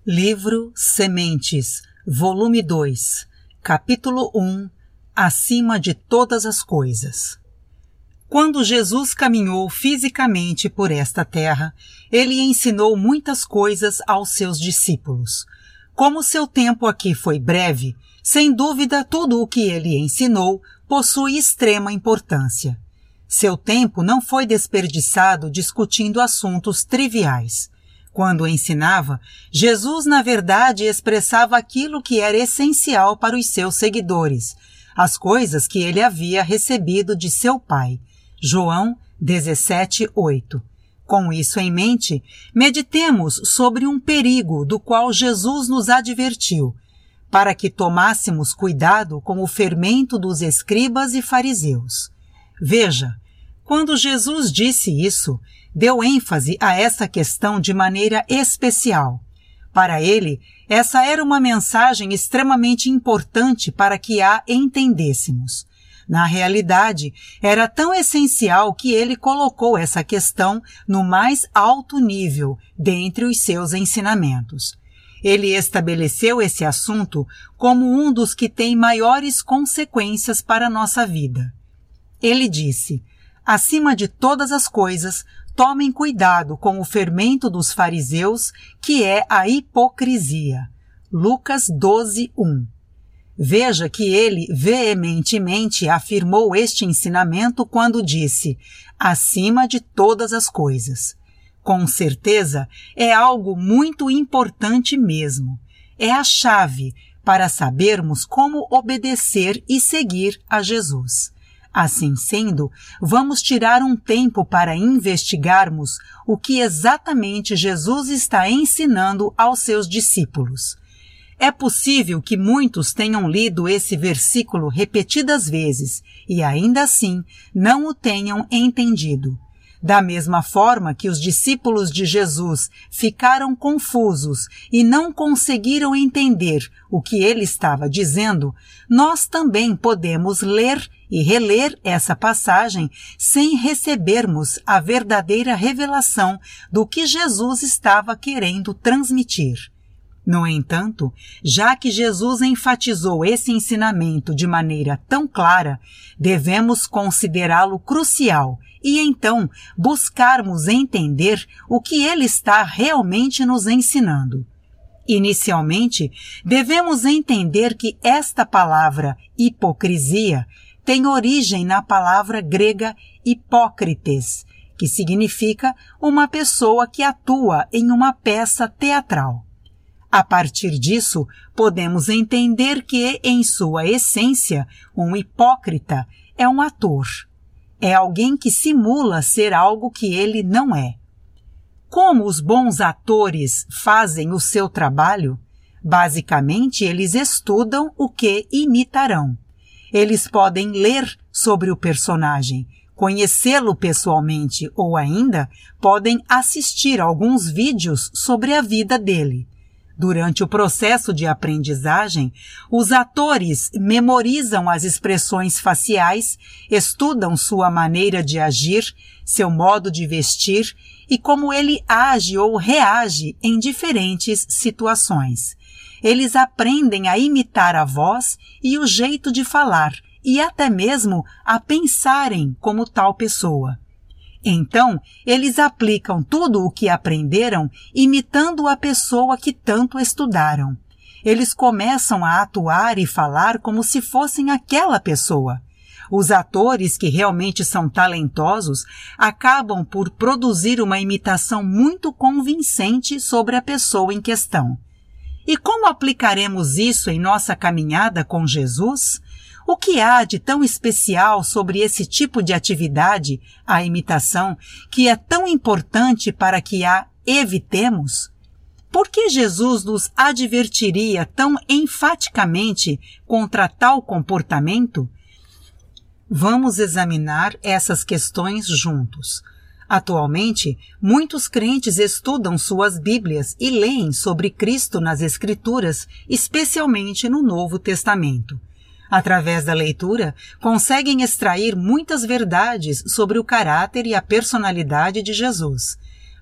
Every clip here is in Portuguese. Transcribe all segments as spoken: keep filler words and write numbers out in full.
Livro Sementes, volume dois, capítulo um, Acima de todas as coisas. Quando Jesus caminhou fisicamente por esta terra, ele ensinou muitas coisas aos seus discípulos. Como seu tempo aqui foi breve, sem dúvida tudo o que ele ensinou possui extrema importância. Seu tempo não foi desperdiçado discutindo assuntos triviais. Quando ensinava, Jesus, na verdade, expressava aquilo que era essencial para os seus seguidores, as coisas que ele havia recebido de seu Pai. João dezessete, oito. Com isso em mente, meditemos sobre um perigo do qual Jesus nos advertiu, para que tomássemos cuidado com o fermento dos escribas e fariseus. Veja, quando Jesus disse isso, deu ênfase a essa questão de maneira especial. Para ele, essa era uma mensagem extremamente importante para que a entendêssemos. Na realidade, era tão essencial que ele colocou essa questão no mais alto nível dentre os seus ensinamentos. Ele estabeleceu esse assunto como um dos que tem maiores consequências para a nossa vida. Ele disse: acima de todas as coisas, tomem cuidado com o fermento dos fariseus, que é a hipocrisia. Lucas doze, um. Veja que ele veementemente afirmou este ensinamento quando disse, acima de todas as coisas. Com certeza, é algo muito importante mesmo. É a chave para sabermos como obedecer e seguir a Jesus. Assim sendo, vamos tirar um tempo para investigarmos o que exatamente Jesus está ensinando aos seus discípulos. É possível que muitos tenham lido esse versículo repetidas vezes e ainda assim não o tenham entendido. Da mesma forma que os discípulos de Jesus ficaram confusos e não conseguiram entender o que ele estava dizendo, nós também podemos ler e reler essa passagem sem recebermos a verdadeira revelação do que Jesus estava querendo transmitir. No entanto, já que Jesus enfatizou esse ensinamento de maneira tão clara, devemos considerá-lo crucial e então buscarmos entender o que ele está realmente nos ensinando. Inicialmente, devemos entender que esta palavra hipocrisia tem origem na palavra grega hipócrites, que significa uma pessoa que atua em uma peça teatral. A partir disso, podemos entender que, em sua essência, um hipócrita é um ator. É alguém que simula ser algo que ele não é. Como os bons atores fazem o seu trabalho? Basicamente, eles estudam o que imitarão. Eles podem ler sobre o personagem, conhecê-lo pessoalmente ou ainda podem assistir alguns vídeos sobre a vida dele. Durante o processo de aprendizagem, os atores memorizam as expressões faciais, estudam sua maneira de agir, seu modo de vestir e como ele age ou reage em diferentes situações. Eles aprendem a imitar a voz e o jeito de falar e até mesmo a pensarem como tal pessoa. Então, eles aplicam tudo o que aprenderam imitando a pessoa que tanto estudaram. Eles começam a atuar e falar como se fossem aquela pessoa. Os atores que realmente são talentosos acabam por produzir uma imitação muito convincente sobre a pessoa em questão. E como aplicaremos isso em nossa caminhada com Jesus? O que há de tão especial sobre esse tipo de atividade, a imitação, que é tão importante para que a evitemos? Por que Jesus nos advertiria tão enfaticamente contra tal comportamento? Vamos examinar essas questões juntos. Atualmente, muitos crentes estudam suas Bíblias e leem sobre Cristo nas Escrituras, especialmente no Novo Testamento. Através da leitura, conseguem extrair muitas verdades sobre o caráter e a personalidade de Jesus.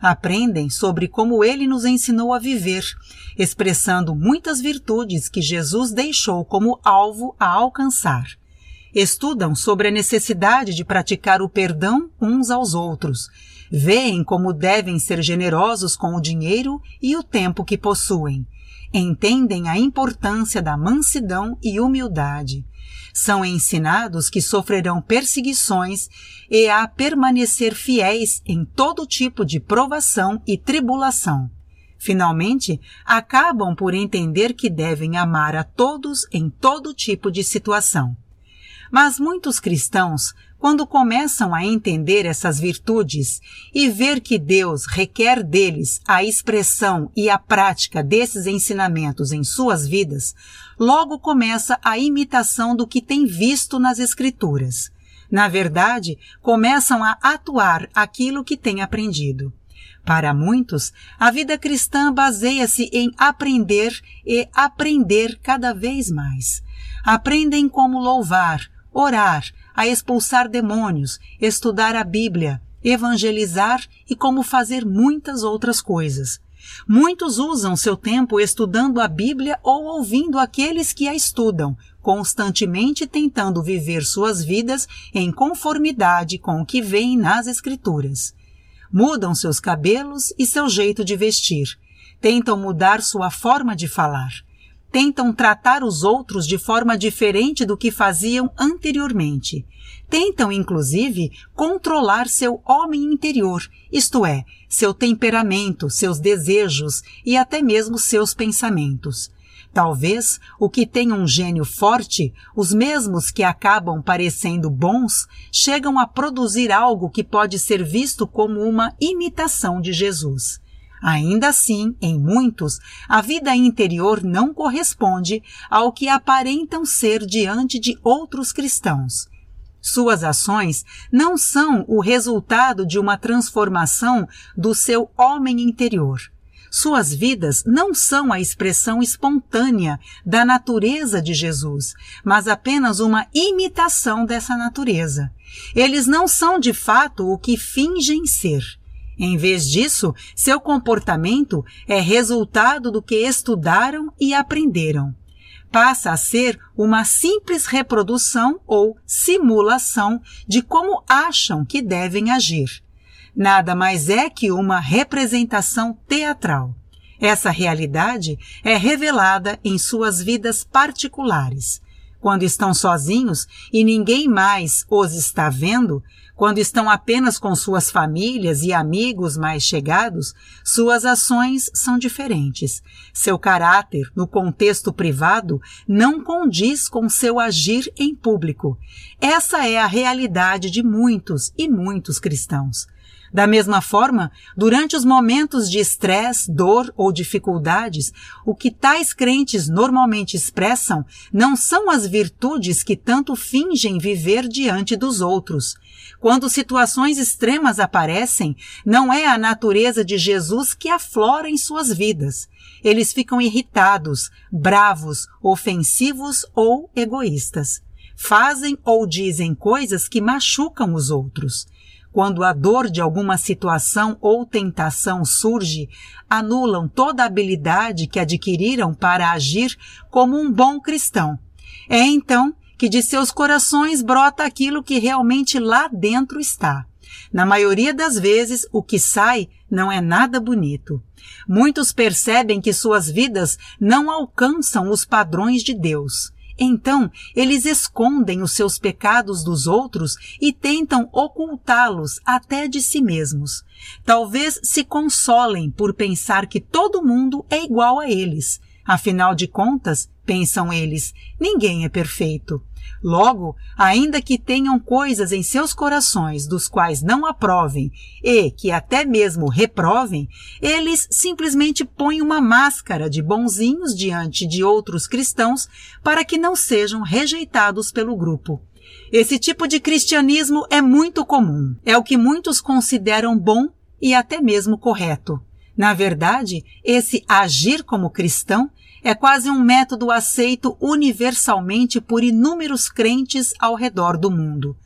Aprendem sobre como ele nos ensinou a viver, expressando muitas virtudes que Jesus deixou como alvo a alcançar. Estudam sobre a necessidade de praticar o perdão uns aos outros. Veem como devem ser generosos com o dinheiro e o tempo que possuem. Entendem a importância da mansidão e humildade. São ensinados que sofrerão perseguições e a permanecer fiéis em todo tipo de provação e tribulação. Finalmente, acabam por entender que devem amar a todos em todo tipo de situação. Mas muitos cristãos, quando começam a entender essas virtudes e ver que Deus requer deles a expressão e a prática desses ensinamentos em suas vidas, logo começa a imitação do que tem visto nas Escrituras. Na verdade, começam a atuar aquilo que têm aprendido. Para muitos, a vida cristã baseia-se em aprender e aprender cada vez mais. Aprendem como louvar, orar, a expulsar demônios, estudar a Bíblia, evangelizar e como fazer muitas outras coisas. Muitos usam seu tempo estudando a Bíblia ou ouvindo aqueles que a estudam, constantemente tentando viver suas vidas em conformidade com o que veem nas Escrituras. Mudam seus cabelos e seu jeito de vestir. Tentam mudar sua forma de falar. Tentam tratar os outros de forma diferente do que faziam anteriormente. Tentam, inclusive, controlar seu homem interior, isto é, seu temperamento, seus desejos e até mesmo seus pensamentos. Talvez o que tem um gênio forte, os mesmos que acabam parecendo bons, chegam a produzir algo que pode ser visto como uma imitação de Jesus. Ainda assim, em muitos, a vida interior não corresponde ao que aparentam ser diante de outros cristãos. Suas ações não são o resultado de uma transformação do seu homem interior. Suas vidas não são a expressão espontânea da natureza de Jesus, mas apenas uma imitação dessa natureza. Eles não são de fato o que fingem ser. Em vez disso, seu comportamento é resultado do que estudaram e aprenderam. Passa a ser uma simples reprodução ou simulação de como acham que devem agir. Nada mais é que uma representação teatral. Essa realidade é revelada em suas vidas particulares. Quando estão sozinhos e ninguém mais os está vendo, quando estão apenas com suas famílias e amigos mais chegados, suas ações são diferentes. Seu caráter, no contexto privado, não condiz com seu agir em público. Essa é a realidade de muitos e muitos cristãos. Da mesma forma, durante os momentos de estresse, dor ou dificuldades, o que tais crentes normalmente expressam não são as virtudes que tanto fingem viver diante dos outros. Quando situações extremas aparecem, não é a natureza de Jesus que aflora em suas vidas. Eles ficam irritados, bravos, ofensivos ou egoístas. Fazem ou dizem coisas que machucam os outros. Quando a dor de alguma situação ou tentação surge, anulam toda a habilidade que adquiriram para agir como um bom cristão. É então que de seus corações brota aquilo que realmente lá dentro está. Na maioria das vezes, o que sai não é nada bonito. Muitos percebem que suas vidas não alcançam os padrões de Deus. Então, eles escondem os seus pecados dos outros e tentam ocultá-los até de si mesmos. Talvez se consolem por pensar que todo mundo é igual a eles. Afinal de contas, pensam eles, ninguém é perfeito. Logo, ainda que tenham coisas em seus corações dos quais não aprovem e que até mesmo reprovem, eles simplesmente põem uma máscara de bonzinhos diante de outros cristãos para que não sejam rejeitados pelo grupo. Esse tipo de cristianismo é muito comum. É o que muitos consideram bom e até mesmo correto. Na verdade, esse agir como cristão é quase um método aceito universalmente por inúmeros crentes ao redor do mundo.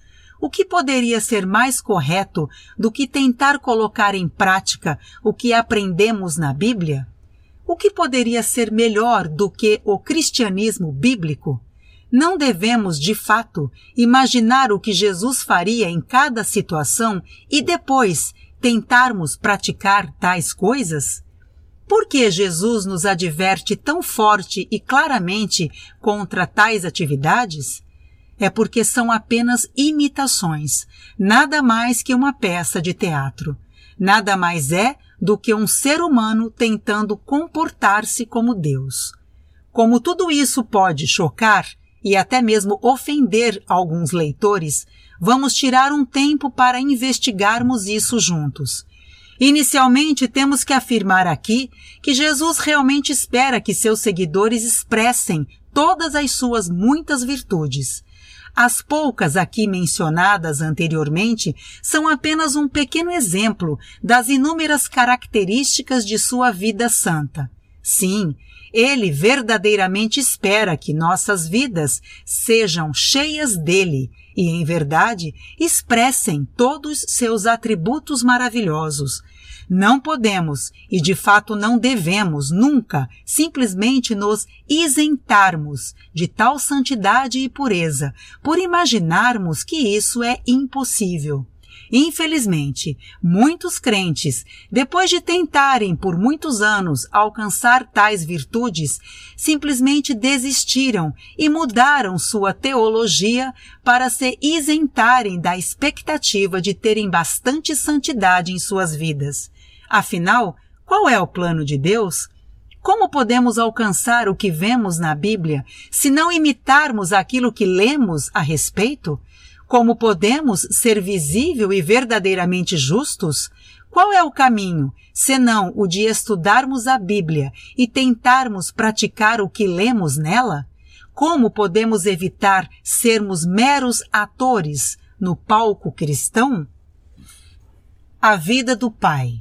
O que poderia ser mais correto do que tentar colocar em prática o que aprendemos na Bíblia? O que poderia ser melhor do que o cristianismo bíblico? Não devemos, de fato, imaginar o que Jesus faria em cada situação e depois tentarmos praticar tais coisas? Por que Jesus nos adverte tão forte e claramente contra tais atividades? É porque são apenas imitações, nada mais que uma peça de teatro. Nada mais é do que um ser humano tentando comportar-se como Deus. Como tudo isso pode chocar e até mesmo ofender alguns leitores, vamos tirar um tempo para investigarmos isso juntos. Inicialmente, temos que afirmar aqui que Jesus realmente espera que seus seguidores expressem todas as suas muitas virtudes. As poucas aqui mencionadas anteriormente são apenas um pequeno exemplo das inúmeras características de sua vida santa. Sim, ele verdadeiramente espera que nossas vidas sejam cheias dele e, em verdade, expressem todos seus atributos maravilhosos. Não podemos, e de fato não devemos, nunca, simplesmente nos isentarmos de tal santidade e pureza, por imaginarmos que isso é impossível. Infelizmente, muitos crentes, depois de tentarem por muitos anos alcançar tais virtudes, simplesmente desistiram e mudaram sua teologia para se isentarem da expectativa de terem bastante santidade em suas vidas. Afinal, qual é o plano de Deus? Como podemos alcançar o que vemos na Bíblia se não imitarmos aquilo que lemos a respeito? Como podemos ser visível e verdadeiramente justos? Qual é o caminho, senão o de estudarmos a Bíblia e tentarmos praticar o que lemos nela? Como podemos evitar sermos meros atores no palco cristão? A vida do Pai.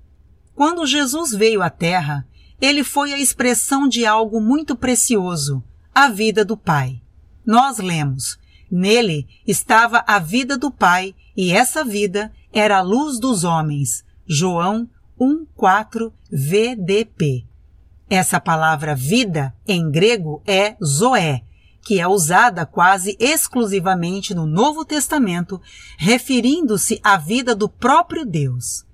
Quando Jesus veio à Terra, ele foi a expressão de algo muito precioso, a vida do Pai. Nós lemos: nele estava a vida do Pai, e essa vida era a luz dos homens. João um, quatro, V D P. Essa palavra vida, em grego, é zoé, que é usada quase exclusivamente no Novo Testamento, referindo-se à vida do próprio Deus.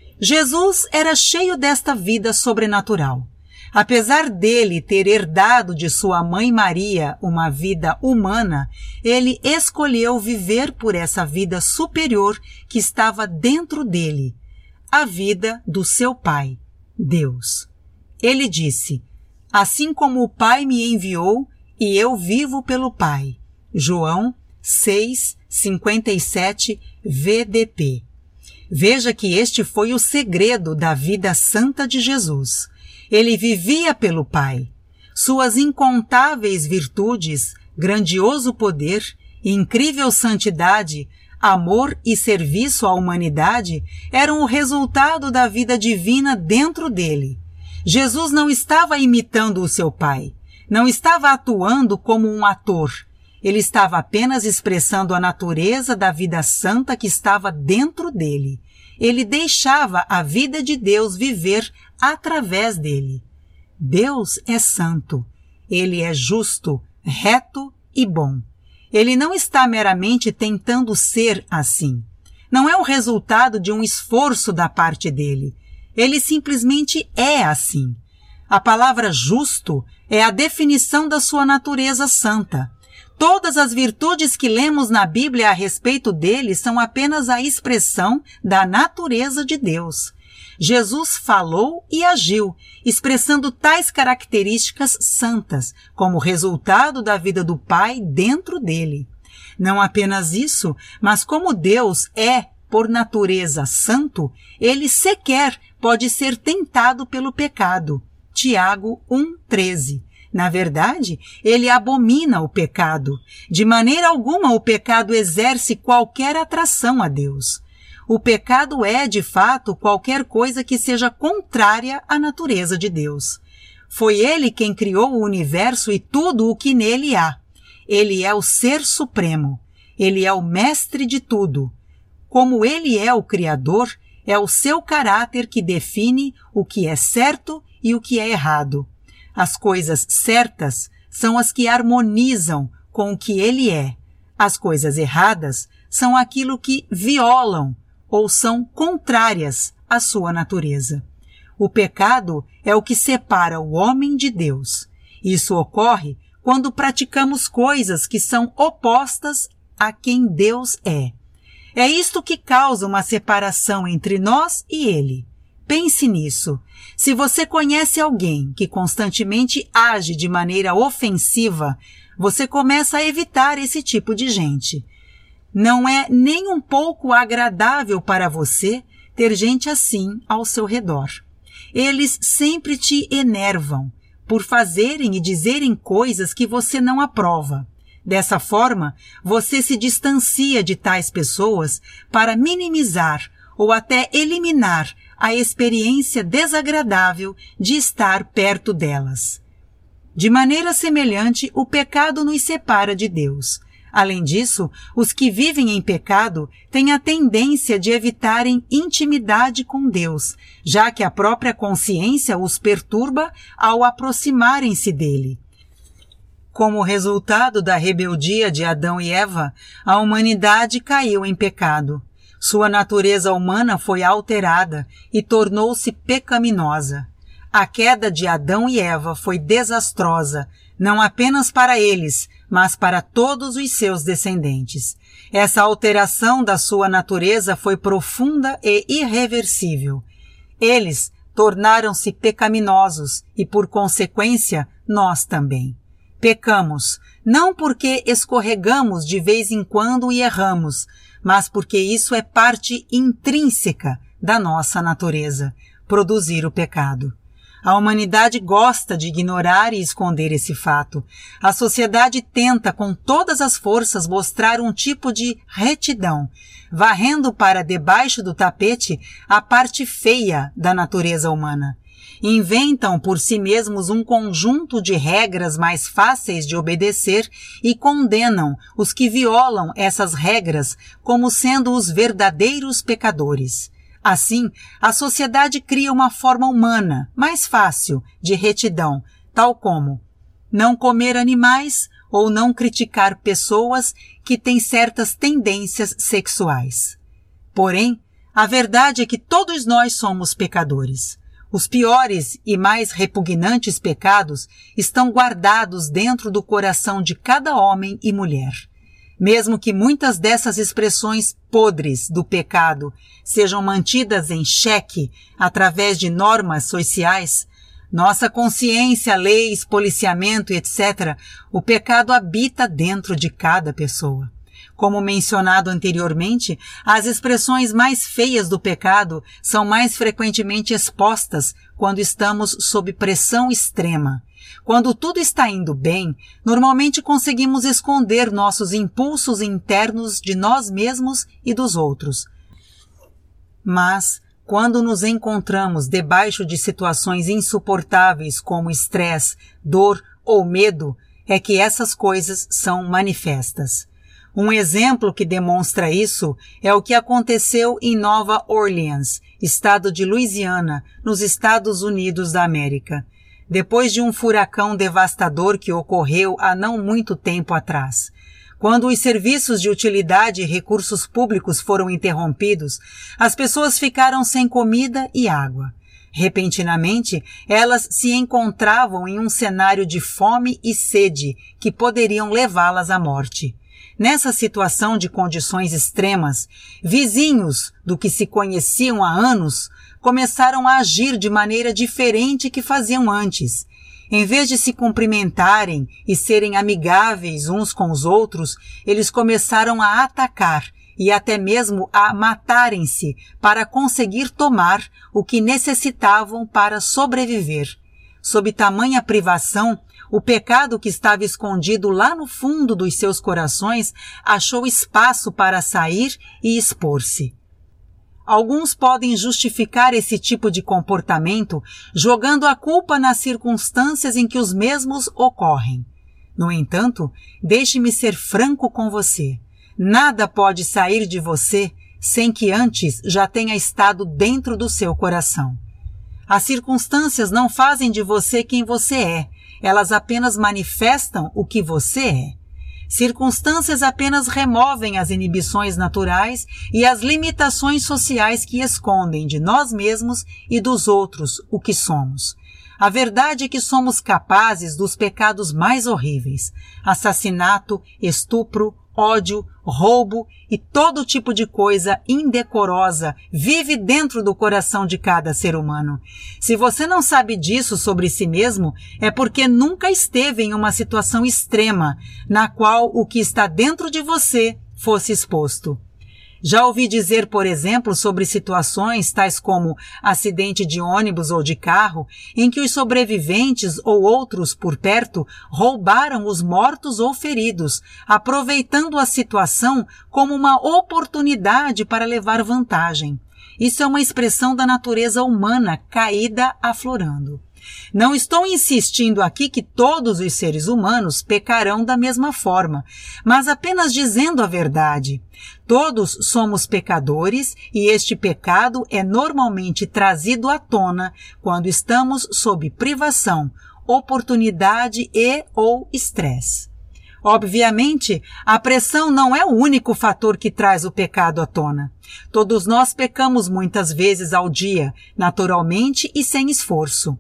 Jesus era cheio desta vida sobrenatural. Apesar dele ter herdado de sua mãe Maria uma vida humana, ele escolheu viver por essa vida superior que estava dentro dele, a vida do seu Pai, Deus. Ele disse: assim como o Pai me enviou, e eu vivo pelo Pai. João seis, cinquenta e sete, V D P. Veja que este foi o segredo da vida santa de Jesus. Ele vivia pelo Pai. Suas incontáveis virtudes, grandioso poder, incrível santidade, amor e serviço à humanidade eram o resultado da vida divina dentro dele. Jesus não estava imitando o seu Pai, não estava atuando como um ator. Ele estava apenas expressando a natureza da vida santa que estava dentro dele. Ele deixava a vida de Deus viver através dele. Deus é santo. Ele é justo, reto e bom. Ele não está meramente tentando ser assim. Não é o resultado de um esforço da parte dele. Ele simplesmente é assim. A palavra justo é a definição da sua natureza santa. Todas as virtudes que lemos na Bíblia a respeito dele são apenas a expressão da natureza de Deus. Jesus falou e agiu, expressando tais características santas, como resultado da vida do Pai dentro dele. Não apenas isso, mas como Deus é, por natureza, santo, ele sequer pode ser tentado pelo pecado. Tiago um, treze. Na verdade, ele abomina o pecado. De maneira alguma o pecado exerce qualquer atração a Deus. O pecado é, de fato, qualquer coisa que seja contrária à natureza de Deus. Foi ele quem criou o universo e tudo o que nele há. Ele é o Ser Supremo. Ele é o mestre de tudo. Como ele é o Criador, é o seu caráter que define o que é certo e o que é errado. As coisas certas são as que harmonizam com o que ele é. As coisas erradas são aquilo que violam ou são contrárias à sua natureza. O pecado é o que separa o homem de Deus. Isso ocorre quando praticamos coisas que são opostas a quem Deus é. É isto que causa uma separação entre nós e Ele. Pense nisso. Se você conhece alguém que constantemente age de maneira ofensiva, você começa a evitar esse tipo de gente. Não é nem um pouco agradável para você ter gente assim ao seu redor. Eles sempre te enervam por fazerem e dizerem coisas que você não aprova. Dessa forma, você se distancia de tais pessoas para minimizar ou até eliminar a experiência desagradável de estar perto delas. De maneira semelhante, o pecado nos separa de Deus. Além disso, os que vivem em pecado têm a tendência de evitarem intimidade com Deus, já que a própria consciência os perturba ao aproximarem-se dele. Como resultado da rebeldia de Adão e Eva, a humanidade caiu em pecado. Sua natureza humana foi alterada e tornou-se pecaminosa. A queda de Adão e Eva foi desastrosa, não apenas para eles, mas para todos os seus descendentes. Essa alteração da sua natureza foi profunda e irreversível. Eles tornaram-se pecaminosos e, por consequência, nós também. Pecamos, não porque escorregamos de vez em quando e erramos, mas porque isso é parte intrínseca da nossa natureza, produzir o pecado. A humanidade gosta de ignorar e esconder esse fato. A sociedade tenta com todas as forças mostrar um tipo de retidão, varrendo para debaixo do tapete a parte feia da natureza humana. Inventam por si mesmos um conjunto de regras mais fáceis de obedecer e condenam os que violam essas regras como sendo os verdadeiros pecadores. Assim, a sociedade cria uma forma humana, mais fácil, de retidão, tal como não comer animais ou não criticar pessoas que têm certas tendências sexuais. Porém, a verdade é que todos nós somos pecadores. Os piores e mais repugnantes pecados estão guardados dentro do coração de cada homem e mulher. Mesmo que muitas dessas expressões podres do pecado sejam mantidas em xeque através de normas sociais, nossa consciência, leis, policiamento, etcétera, o pecado habita dentro de cada pessoa. Como mencionado anteriormente, as expressões mais feias do pecado são mais frequentemente expostas quando estamos sob pressão extrema. Quando tudo está indo bem, normalmente conseguimos esconder nossos impulsos internos de nós mesmos e dos outros. Mas, quando nos encontramos debaixo de situações insuportáveis como estresse, dor ou medo, é que essas coisas são manifestas. Um exemplo que demonstra isso é o que aconteceu em Nova Orleans, estado de Louisiana, nos Estados Unidos da América. Depois de um furacão devastador que ocorreu há não muito tempo atrás. Quando os serviços de utilidade e recursos públicos foram interrompidos, as pessoas ficaram sem comida e água. Repentinamente, elas se encontravam em um cenário de fome e sede que poderiam levá-las à morte. Nessa situação de condições extremas, vizinhos do que se conheciam há anos começaram a agir de maneira diferente que faziam antes. Em vez de se cumprimentarem e serem amigáveis uns com os outros, eles começaram a atacar e até mesmo a matarem-se para conseguir tomar o que necessitavam para sobreviver. Sob tamanha privação, o pecado que estava escondido lá no fundo dos seus corações achou espaço para sair e expor-se. Alguns podem justificar esse tipo de comportamento jogando a culpa nas circunstâncias em que os mesmos ocorrem. No entanto, deixe-me ser franco com você. Nada pode sair de você sem que antes já tenha estado dentro do seu coração. As circunstâncias não fazem de você quem você é, elas apenas manifestam o que você é. Circunstâncias apenas removem as inibições naturais e as limitações sociais que escondem de nós mesmos e dos outros o que somos. A verdade é que somos capazes dos pecados mais horríveis: assassinato, estupro, ódio, roubo e todo tipo de coisa indecorosa vive dentro do coração de cada ser humano. Se você não sabe disso sobre si mesmo, é porque nunca esteve em uma situação extrema na qual o que está dentro de você fosse exposto. Já ouvi dizer, por exemplo, sobre situações tais como acidente de ônibus ou de carro, em que os sobreviventes ou outros por perto roubaram os mortos ou feridos, aproveitando a situação como uma oportunidade para levar vantagem. Isso é uma expressão da natureza humana caída aflorando. Não estou insistindo aqui que todos os seres humanos pecarão da mesma forma, mas apenas dizendo a verdade. Todos somos pecadores e este pecado é normalmente trazido à tona quando estamos sob privação, oportunidade e ou estresse. Obviamente, a pressão não é o único fator que traz o pecado à tona. Todos nós pecamos muitas vezes ao dia, naturalmente e sem esforço.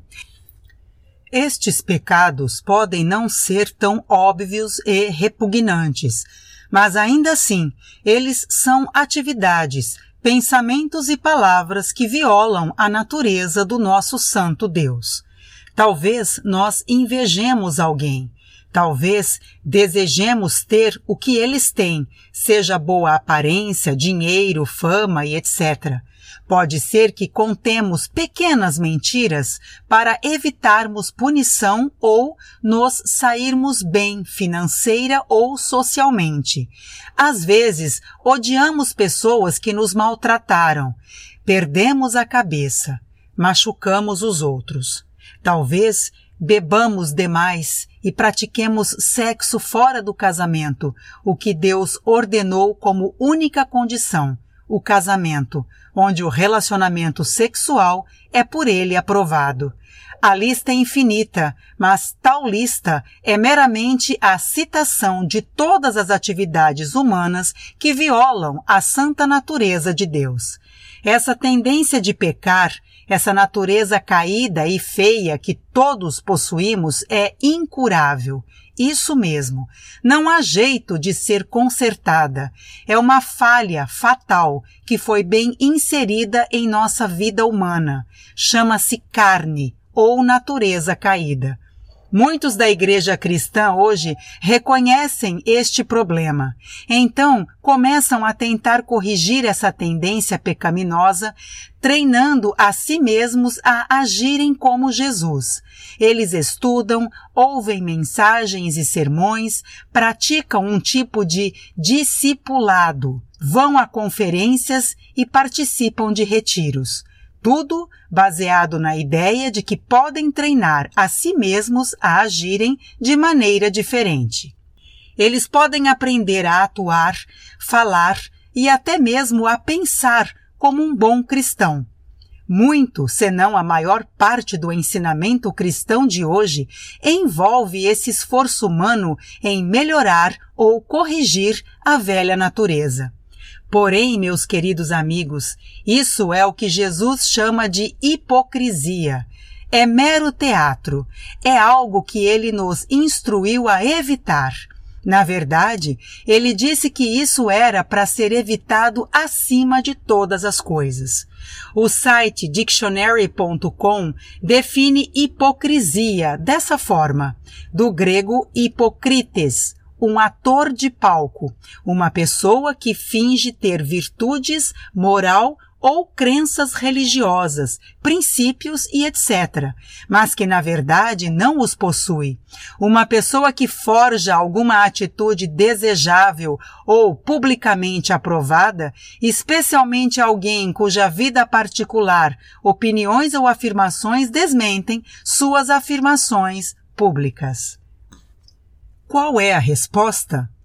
Estes pecados podem não ser tão óbvios e repugnantes, mas ainda assim, eles são atividades, pensamentos e palavras que violam a natureza do nosso santo Deus. Talvez nós invejemos alguém. Talvez desejemos ter o que eles têm, seja boa aparência, dinheiro, fama e etcétera. Pode ser que contemos pequenas mentiras para evitarmos punição ou nos sairmos bem financeira ou socialmente. Às vezes, odiamos pessoas que nos maltrataram, perdemos a cabeça, machucamos os outros. Talvez bebamos demais e pratiquemos sexo fora do casamento, o que Deus ordenou como única condição, o casamento, onde o relacionamento sexual é por ele aprovado. A lista é infinita, mas tal lista é meramente a citação de todas as atividades humanas que violam a santa natureza de Deus. Essa tendência de pecar, essa natureza caída e feia que todos possuímos é incurável. Isso mesmo, não há jeito de ser consertada. É uma falha fatal que foi bem inserida em nossa vida humana. Chama-se carne ou natureza caída. Muitos da igreja cristã hoje reconhecem este problema. Então, começam a tentar corrigir essa tendência pecaminosa, treinando a si mesmos a agirem como Jesus. Eles estudam, ouvem mensagens e sermões, praticam um tipo de discipulado, vão a conferências e participam de retiros. Tudo baseado na ideia de que podem treinar a si mesmos a agirem de maneira diferente. Eles podem aprender a atuar, falar e até mesmo a pensar como um bom cristão. Muito, senão a maior parte do ensinamento cristão de hoje, envolve esse esforço humano em melhorar ou corrigir a velha natureza. Porém, meus queridos amigos, isso é o que Jesus chama de hipocrisia. É mero teatro, é algo que ele nos instruiu a evitar. Na verdade, ele disse que isso era para ser evitado acima de todas as coisas. O site dictionary ponto com define hipocrisia dessa forma, do grego hipokrites, um ator de palco, uma pessoa que finge ter virtudes, moral ou crenças religiosas, princípios e etcétera, mas que na verdade não os possui. Uma pessoa que forja alguma atitude desejável ou publicamente aprovada, especialmente alguém cuja vida particular, opiniões ou afirmações desmentem suas afirmações públicas. Qual é a resposta?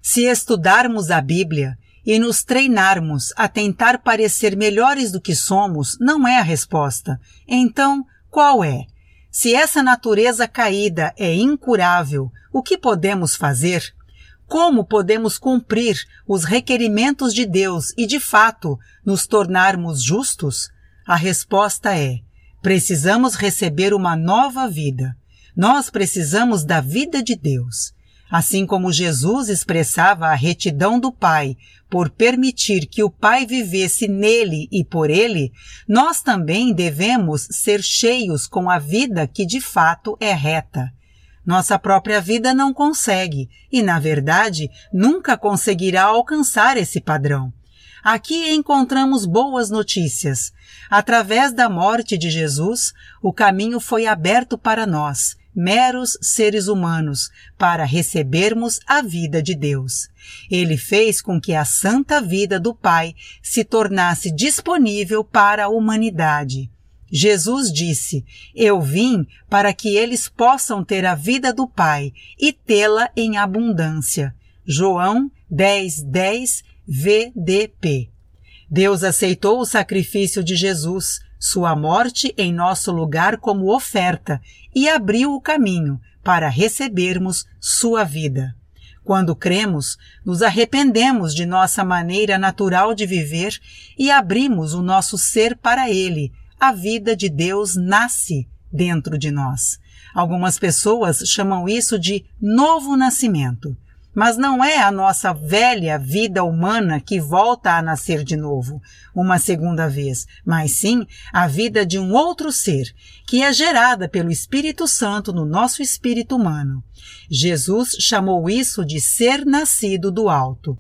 Se estudarmos a Bíblia e nos treinarmos a tentar parecer melhores do que somos, não é a resposta. Então, qual é? Se essa natureza caída é incurável, o que podemos fazer? Como podemos cumprir os requerimentos de Deus e, de fato, nos tornarmos justos? A resposta é: precisamos receber uma nova vida. Nós precisamos da vida de Deus. Assim como Jesus expressava a retidão do Pai por permitir que o Pai vivesse nele e por ele, nós também devemos ser cheios com a vida que de fato é reta. Nossa própria vida não consegue e, na verdade, nunca conseguirá alcançar esse padrão. Aqui encontramos boas notícias. Através da morte de Jesus, o caminho foi aberto para nós, meros seres humanos, para recebermos a vida de Deus. Ele fez com que a santa vida do Pai se tornasse disponível para a humanidade. Jesus disse: eu vim para que eles possam ter a vida do Pai e tê-la em abundância. João dez, dez, V D P. Deus aceitou o sacrifício de Jesus, sua morte em nosso lugar como oferta, e abriu o caminho para recebermos sua vida. Quando cremos, nos arrependemos de nossa maneira natural de viver e abrimos o nosso ser para Ele. A vida de Deus nasce dentro de nós. Algumas pessoas chamam isso de novo nascimento. Mas não é a nossa velha vida humana que volta a nascer de novo, uma segunda vez, mas sim a vida de um outro ser, que é gerada pelo Espírito Santo no nosso espírito humano. Jesus chamou isso de ser nascido do alto.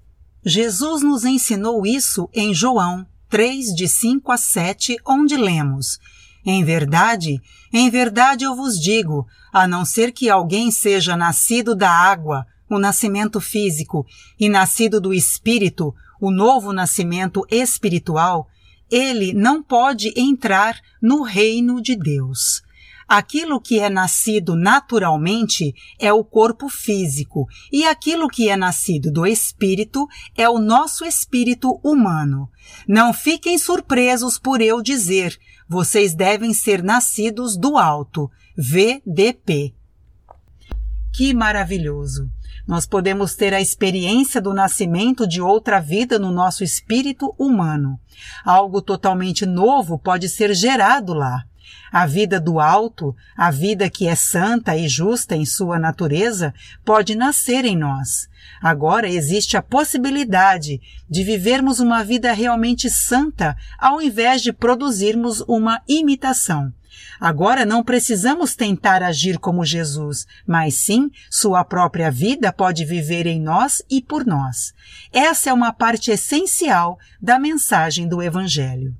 Jesus nos ensinou isso em João três, de cinco a sete, onde lemos: em verdade, em verdade eu vos digo, a não ser que alguém seja nascido da água, o nascimento físico, e nascido do Espírito, o novo nascimento espiritual, ele não pode entrar no reino de Deus. Aquilo que é nascido naturalmente é o corpo físico, e aquilo que é nascido do Espírito é o nosso espírito humano. Não fiquem surpresos por eu dizer: vocês devem ser nascidos do alto. V D P. Que maravilhoso! Nós podemos ter a experiência do nascimento de outra vida no nosso espírito humano. Algo totalmente novo pode ser gerado lá. A vida do alto, a vida que é santa e justa em sua natureza, pode nascer em nós. Agora existe a possibilidade de vivermos uma vida realmente santa, ao invés de produzirmos uma imitação. Agora não precisamos tentar agir como Jesus, mas sim sua própria vida pode viver em nós e por nós. Essa é uma parte essencial da mensagem do Evangelho.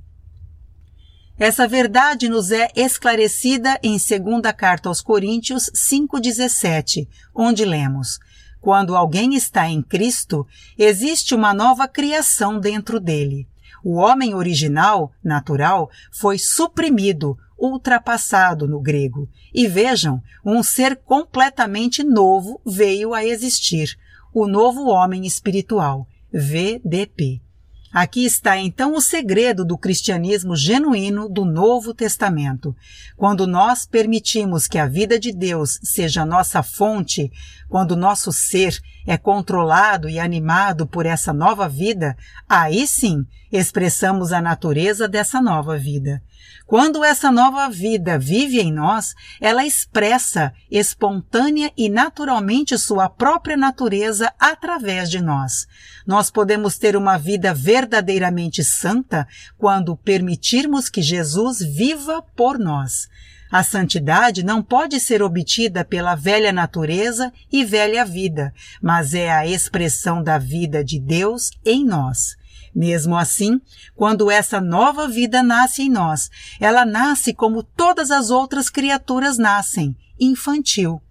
Essa verdade nos é esclarecida em segunda Carta aos Coríntios cinco, dezessete, onde lemos: quando alguém está em Cristo, existe uma nova criação dentro dele. O homem original, natural, foi suprimido, ultrapassado no grego. E vejam, um ser completamente novo veio a existir, o novo homem espiritual, V D P. Aqui está então o segredo do cristianismo genuíno do Novo Testamento. Quando nós permitimos que a vida de Deus seja a nossa fonte, quando o nosso ser é controlado e animado por essa nova vida, aí sim expressamos a natureza dessa nova vida. Quando essa nova vida vive em nós, ela expressa espontânea e naturalmente sua própria natureza através de nós. Nós podemos ter uma vida verdadeiramente santa quando permitirmos que Jesus viva por nós. A santidade não pode ser obtida pela velha natureza e velha vida, mas é a expressão da vida de Deus em nós. Mesmo assim, quando essa nova vida nasce em nós, ela nasce como todas as outras criaturas nascem, infantil.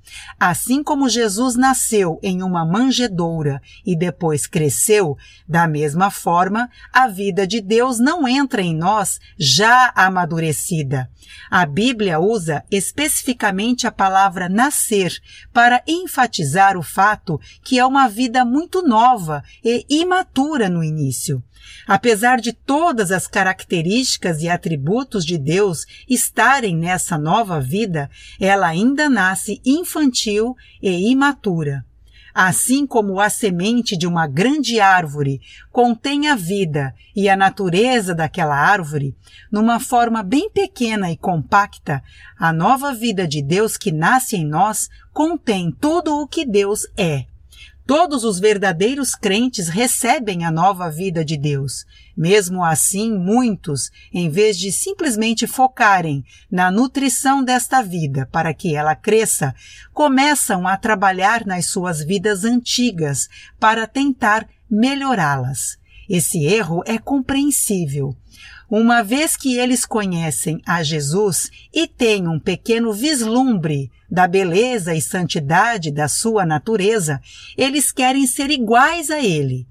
Assim como Jesus nasceu em uma manjedoura e depois cresceu, da mesma forma, a vida de Deus não entra em nós já amadurecida. A Bíblia usa especificamente a palavra nascer para enfatizar o fato que é uma vida muito nova e imatura no início. Apesar de todas as características e atributos de Deus estarem nessa nova vida, ela ainda nasce infantil e imatura. Assim como a semente de uma grande árvore contém a vida e a natureza daquela árvore, numa forma bem pequena e compacta, a nova vida de Deus que nasce em nós contém tudo o que Deus é. Todos os verdadeiros crentes recebem a nova vida de Deus. Mesmo assim, muitos, em vez de simplesmente focarem na nutrição desta vida para que ela cresça, começam a trabalhar nas suas vidas antigas para tentar melhorá-las. Esse erro é compreensível. Uma vez que eles conhecem a Jesus e têm um pequeno vislumbre da beleza e santidade da sua natureza, eles querem ser iguais a ele.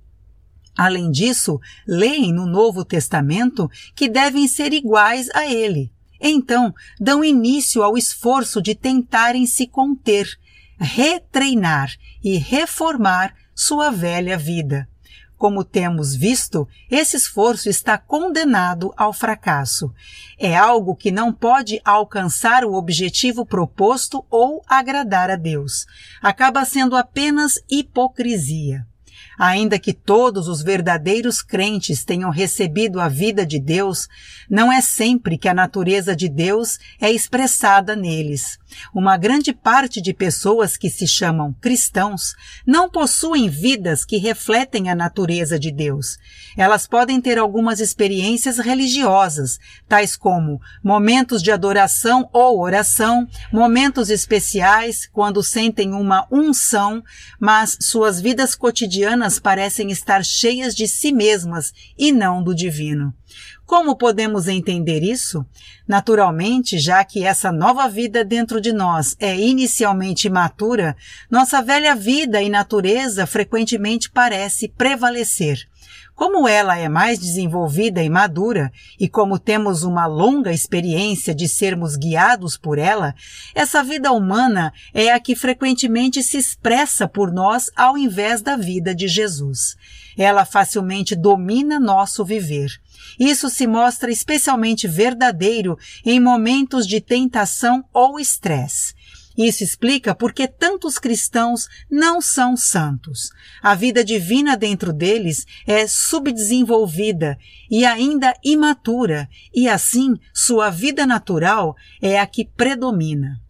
Além disso, leem no Novo Testamento que devem ser iguais a ele. Então, dão início ao esforço de tentarem se conter, retreinar e reformar sua velha vida. Como temos visto, esse esforço está condenado ao fracasso. É algo que não pode alcançar o objetivo proposto ou agradar a Deus. Acaba sendo apenas hipocrisia. Ainda que todos os verdadeiros crentes tenham recebido a vida de Deus, não é sempre que a natureza de Deus é expressada neles. Uma grande parte de pessoas que se chamam cristãos não possuem vidas que refletem a natureza de Deus. Elas podem ter algumas experiências religiosas, tais como momentos de adoração ou oração, momentos especiais, quando sentem uma unção, mas suas vidas cotidianas parecem estar cheias de si mesmas e não do divino. Como podemos entender isso? Naturalmente, já que essa nova vida dentro de nós é inicialmente imatura, nossa velha vida e natureza frequentemente parece prevalecer. Como ela é mais desenvolvida e madura, e como temos uma longa experiência de sermos guiados por ela, essa vida humana é a que frequentemente se expressa por nós ao invés da vida de Jesus. Ela facilmente domina nosso viver. Isso se mostra especialmente verdadeiro em momentos de tentação ou estresse. Isso explica por que tantos cristãos não são santos. A vida divina dentro deles é subdesenvolvida e ainda imatura, e assim sua vida natural é a que predomina.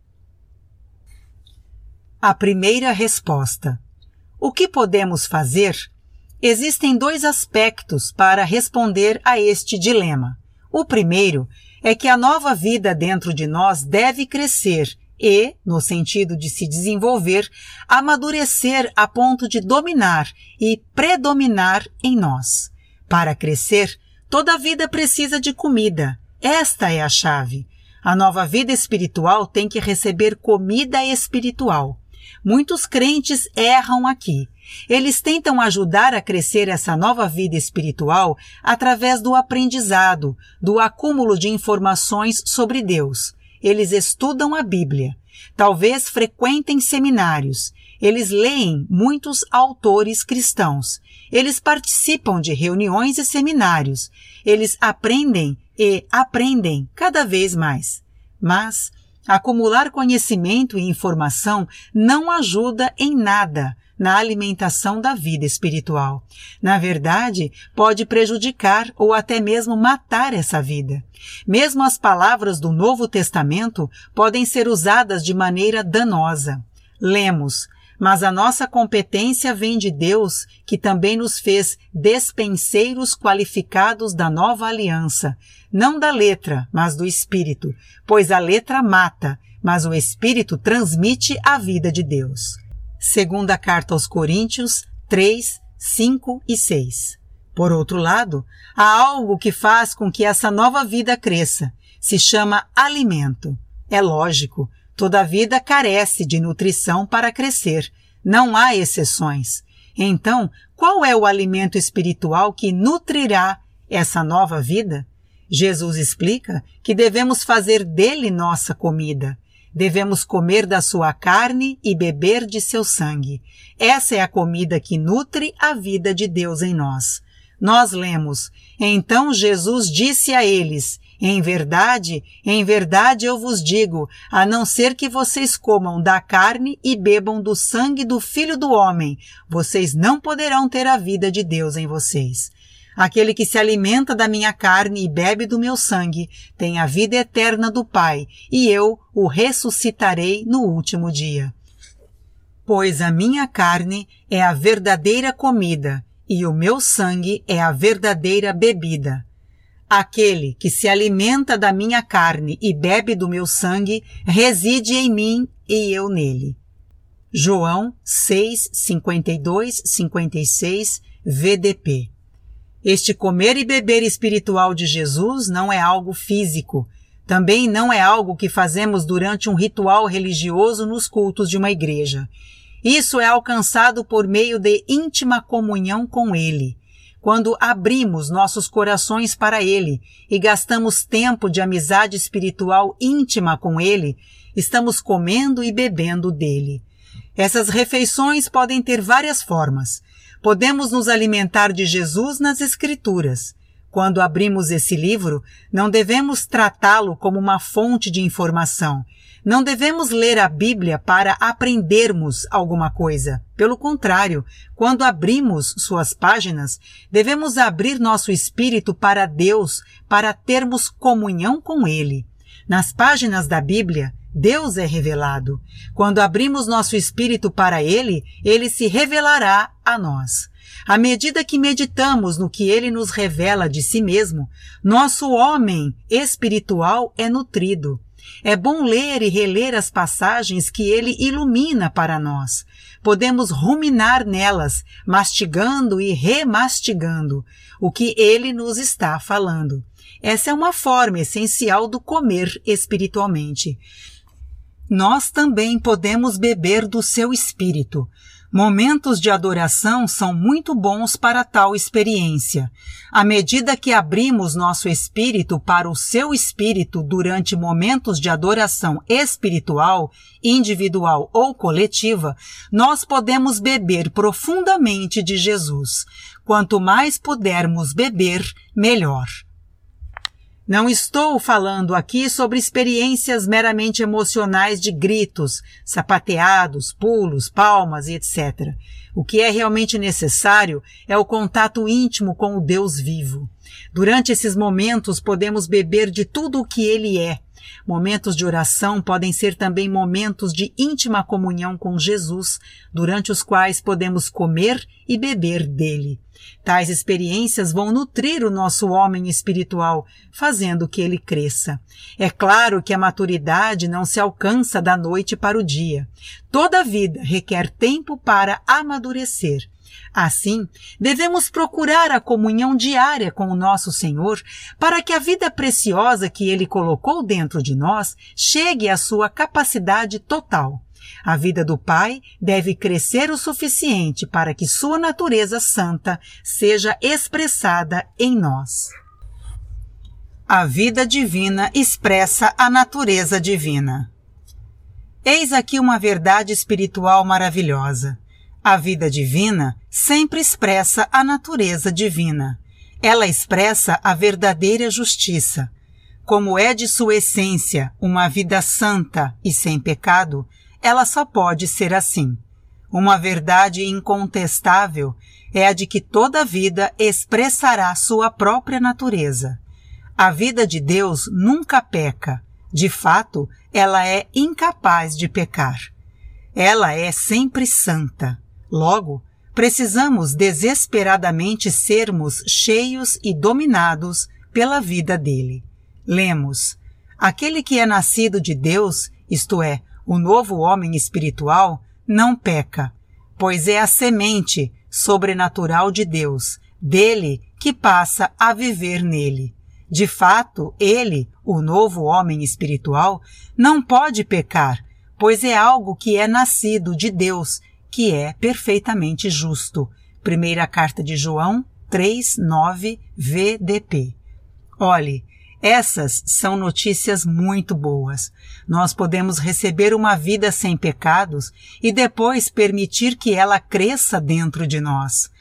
A primeira resposta. O que podemos fazer? Existem dois aspectos para responder a este dilema. O primeiro é que a nova vida dentro de nós deve crescer e, no sentido de se desenvolver, amadurecer a ponto de dominar e predominar em nós. Para crescer, toda vida precisa de comida. Esta é a chave. A nova vida espiritual tem que receber comida espiritual. Muitos crentes erram aqui. Eles tentam ajudar a crescer essa nova vida espiritual através do aprendizado, do acúmulo de informações sobre Deus. Eles estudam a Bíblia. Talvez frequentem seminários. Eles leem muitos autores cristãos. Eles participam de reuniões e seminários. Eles aprendem e aprendem cada vez mais. Mas acumular conhecimento e informação não ajuda em nada na alimentação da vida espiritual. Na verdade, pode prejudicar ou até mesmo matar essa vida. Mesmo as palavras do Novo Testamento podem ser usadas de maneira danosa. Lemos: mas a nossa competência vem de Deus, que também nos fez despenseiros qualificados da nova aliança, não da letra, mas do Espírito, pois a letra mata, mas o Espírito transmite a vida de Deus. Segunda carta aos Coríntios, três, cinco e seis. Por outro lado, há algo que faz com que essa nova vida cresça. Se chama alimento. É lógico. Toda vida carece de nutrição para crescer. Não há exceções. Então, qual é o alimento espiritual que nutrirá essa nova vida? Jesus explica que devemos fazer dele nossa comida. Devemos comer da sua carne e beber de seu sangue. Essa é a comida que nutre a vida de Deus em nós. Nós lemos: então Jesus disse a eles: em verdade, em verdade eu vos digo, a não ser que vocês comam da carne e bebam do sangue do Filho do Homem, vocês não poderão ter a vida de Deus em vocês. Aquele que se alimenta da minha carne e bebe do meu sangue tem a vida eterna do Pai, e eu o ressuscitarei no último dia. Pois a minha carne é a verdadeira comida, e o meu sangue é a verdadeira bebida. Aquele que se alimenta da minha carne e bebe do meu sangue reside em mim e eu nele. João seis, cinquenta e dois, cinquenta e seis, V D P. Este comer e beber espiritual de Jesus não é algo físico. Também não é algo que fazemos durante um ritual religioso nos cultos de uma igreja. Isso é alcançado por meio de íntima comunhão com Ele. Quando abrimos nossos corações para Ele e gastamos tempo de amizade espiritual íntima com Ele, estamos comendo e bebendo dele. Essas refeições podem ter várias formas. Podemos nos alimentar de Jesus nas Escrituras. Quando abrimos esse livro, não devemos tratá-lo como uma fonte de informação. Não devemos ler a Bíblia para aprendermos alguma coisa. Pelo contrário, quando abrimos suas páginas, devemos abrir nosso espírito para Deus, para termos comunhão com Ele. Nas páginas da Bíblia, Deus é revelado. Quando abrimos nosso espírito para Ele, Ele se revelará a nós. À medida que meditamos no que Ele nos revela de si mesmo, nosso homem espiritual é nutrido. É bom ler e reler as passagens que Ele ilumina para nós. Podemos ruminar nelas, mastigando e remastigando o que Ele nos está falando. Essa é uma forma essencial do comer espiritualmente. Nós também podemos beber do seu espírito. Momentos de adoração são muito bons para tal experiência. À medida que abrimos nosso espírito para o seu espírito durante momentos de adoração espiritual, individual ou coletiva, nós podemos beber profundamente de Jesus. Quanto mais pudermos beber, melhor. Não estou falando aqui sobre experiências meramente emocionais de gritos, sapateados, pulos, palmas e etcétera. O que é realmente necessário é o contato íntimo com o Deus vivo. Durante esses momentos podemos beber de tudo o que Ele é. Momentos de oração podem ser também momentos de íntima comunhão com Jesus, durante os quais podemos comer e beber dele. Tais experiências vão nutrir o nosso homem espiritual, fazendo que ele cresça. É claro que a maturidade não se alcança da noite para o dia. Toda vida requer tempo para amadurecer. Assim, devemos procurar a comunhão diária com o nosso Senhor para que a vida preciosa que Ele colocou dentro de nós chegue à sua capacidade total. A vida do Pai deve crescer o suficiente para que sua natureza santa seja expressada em nós. A vida divina expressa a natureza divina. Eis aqui uma verdade espiritual maravilhosa. A vida divina sempre expressa a natureza divina. Ela expressa a verdadeira justiça. Como é de sua essência uma vida santa e sem pecado, ela só pode ser assim. Uma verdade incontestável é a de que toda vida expressará sua própria natureza. A vida de Deus nunca peca. De fato, ela é incapaz de pecar. Ela é sempre santa. Logo, precisamos desesperadamente sermos cheios e dominados pela vida dele. Lemos: aquele que é nascido de Deus, isto é, o novo homem espiritual, não peca, pois é a semente sobrenatural de Deus, dele que passa a viver nele. De fato, ele, o novo homem espiritual, não pode pecar, pois é algo que é nascido de Deus, que é perfeitamente justo. Primeira carta de João três, nove, V D P. Olhe, essas são notícias muito boas. Nós podemos receber uma vida sem pecados e depois permitir que ela cresça dentro de nós.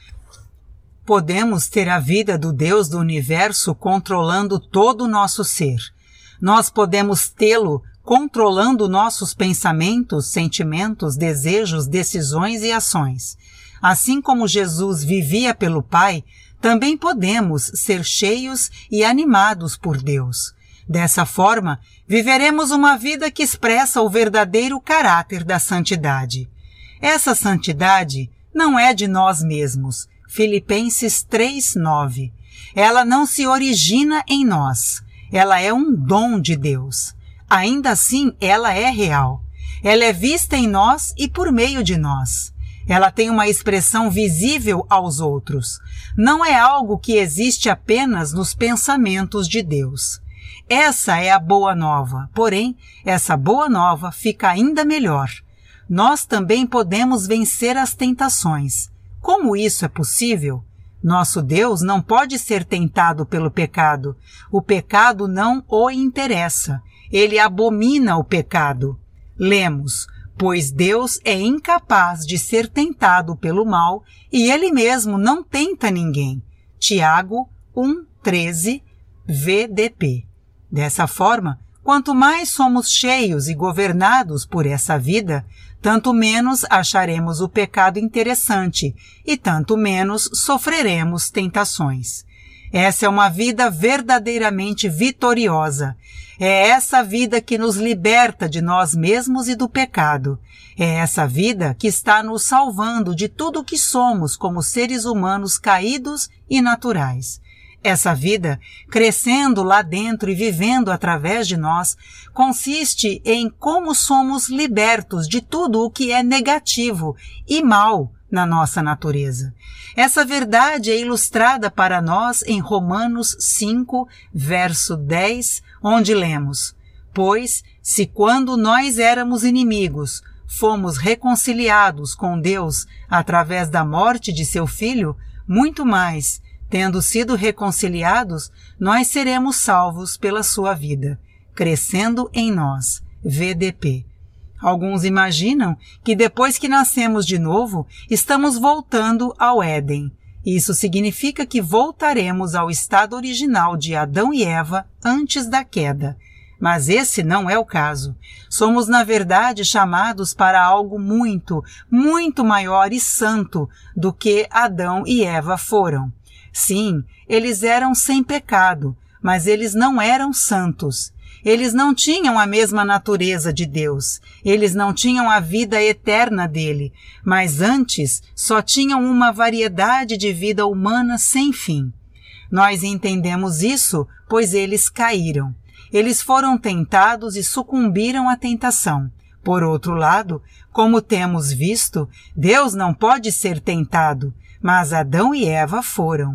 Podemos ter a vida do Deus do universo controlando todo o nosso ser. Nós podemos tê-lo controlando nossos pensamentos, sentimentos, desejos, decisões e ações. Assim como Jesus vivia pelo Pai, também podemos ser cheios e animados por Deus. Dessa forma, viveremos uma vida que expressa o verdadeiro caráter da santidade. Essa santidade não é de nós mesmos. Filipenses três, nove. Ela não se origina em nós. Ela é um dom de Deus. Ainda assim, ela é real. Ela é vista em nós e por meio de nós. Ela tem uma expressão visível aos outros. Não é algo que existe apenas nos pensamentos de Deus. Essa é a boa nova, porém, essa boa nova fica ainda melhor. Nós também podemos vencer as tentações. Como isso é possível? Nosso Deus não pode ser tentado pelo pecado. O pecado não o interessa. Ele abomina o pecado. Lemos: pois Deus é incapaz de ser tentado pelo mal e Ele mesmo não tenta ninguém. Tiago um, treze, V D P. Dessa forma, quanto mais somos cheios e governados por essa vida, tanto menos acharemos o pecado interessante e tanto menos sofreremos tentações. Essa é uma vida verdadeiramente vitoriosa. É essa vida que nos liberta de nós mesmos e do pecado. É essa vida que está nos salvando de tudo o que somos como seres humanos caídos e naturais. Essa vida, crescendo lá dentro e vivendo através de nós, consiste em como somos libertos de tudo o que é negativo e mal na nossa natureza. Essa verdade é ilustrada para nós em Romanos cinco, verso dez, onde lemos: pois, se quando nós éramos inimigos, fomos reconciliados com Deus através da morte de seu Filho, muito mais, tendo sido reconciliados, nós seremos salvos pela sua vida, crescendo em nós. V D P. Alguns imaginam que depois que nascemos de novo, estamos voltando ao Éden. Isso significa que voltaremos ao estado original de Adão e Eva antes da queda. Mas esse não é o caso. Somos, na verdade, chamados para algo muito, muito maior e santo do que Adão e Eva foram. Sim, eles eram sem pecado, mas eles não eram santos. Eles não tinham a mesma natureza de Deus. Eles não tinham a vida eterna dele, mas antes só tinham uma variedade de vida humana sem fim. Nós entendemos isso, pois eles caíram. Eles foram tentados e sucumbiram à tentação. Por outro lado, como temos visto, Deus não pode ser tentado, mas Adão e Eva foram.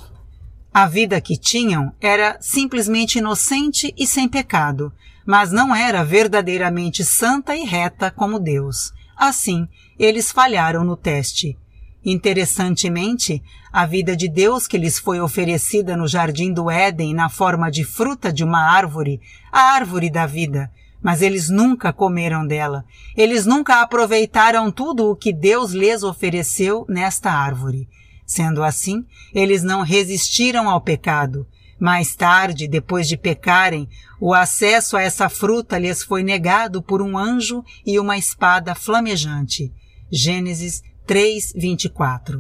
A vida que tinham era simplesmente inocente e sem pecado, mas não era verdadeiramente santa e reta como Deus. Assim, eles falharam no teste. Interessantemente, a vida de Deus que lhes foi oferecida no jardim do Éden na forma de fruta de uma árvore, a árvore da vida, mas eles nunca comeram dela. Eles nunca aproveitaram tudo o que Deus lhes ofereceu nesta árvore. Sendo assim, eles não resistiram ao pecado. Mais tarde, depois de pecarem, o acesso a essa fruta lhes foi negado por um anjo e uma espada flamejante. Gênesis três, vinte e quatro.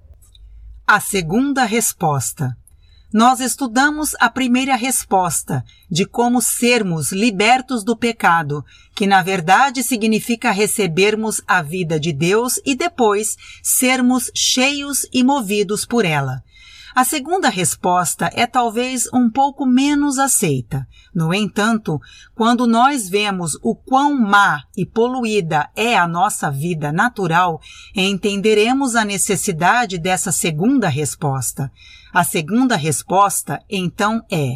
A segunda resposta. Nós estudamos a primeira resposta de como sermos libertos do pecado, que na verdade significa recebermos a vida de Deus e depois sermos cheios e movidos por ela. A segunda resposta é talvez um pouco menos aceita. No entanto, quando nós vemos o quão má e poluída é a nossa vida natural, entenderemos a necessidade dessa segunda resposta. A segunda resposta, então, é: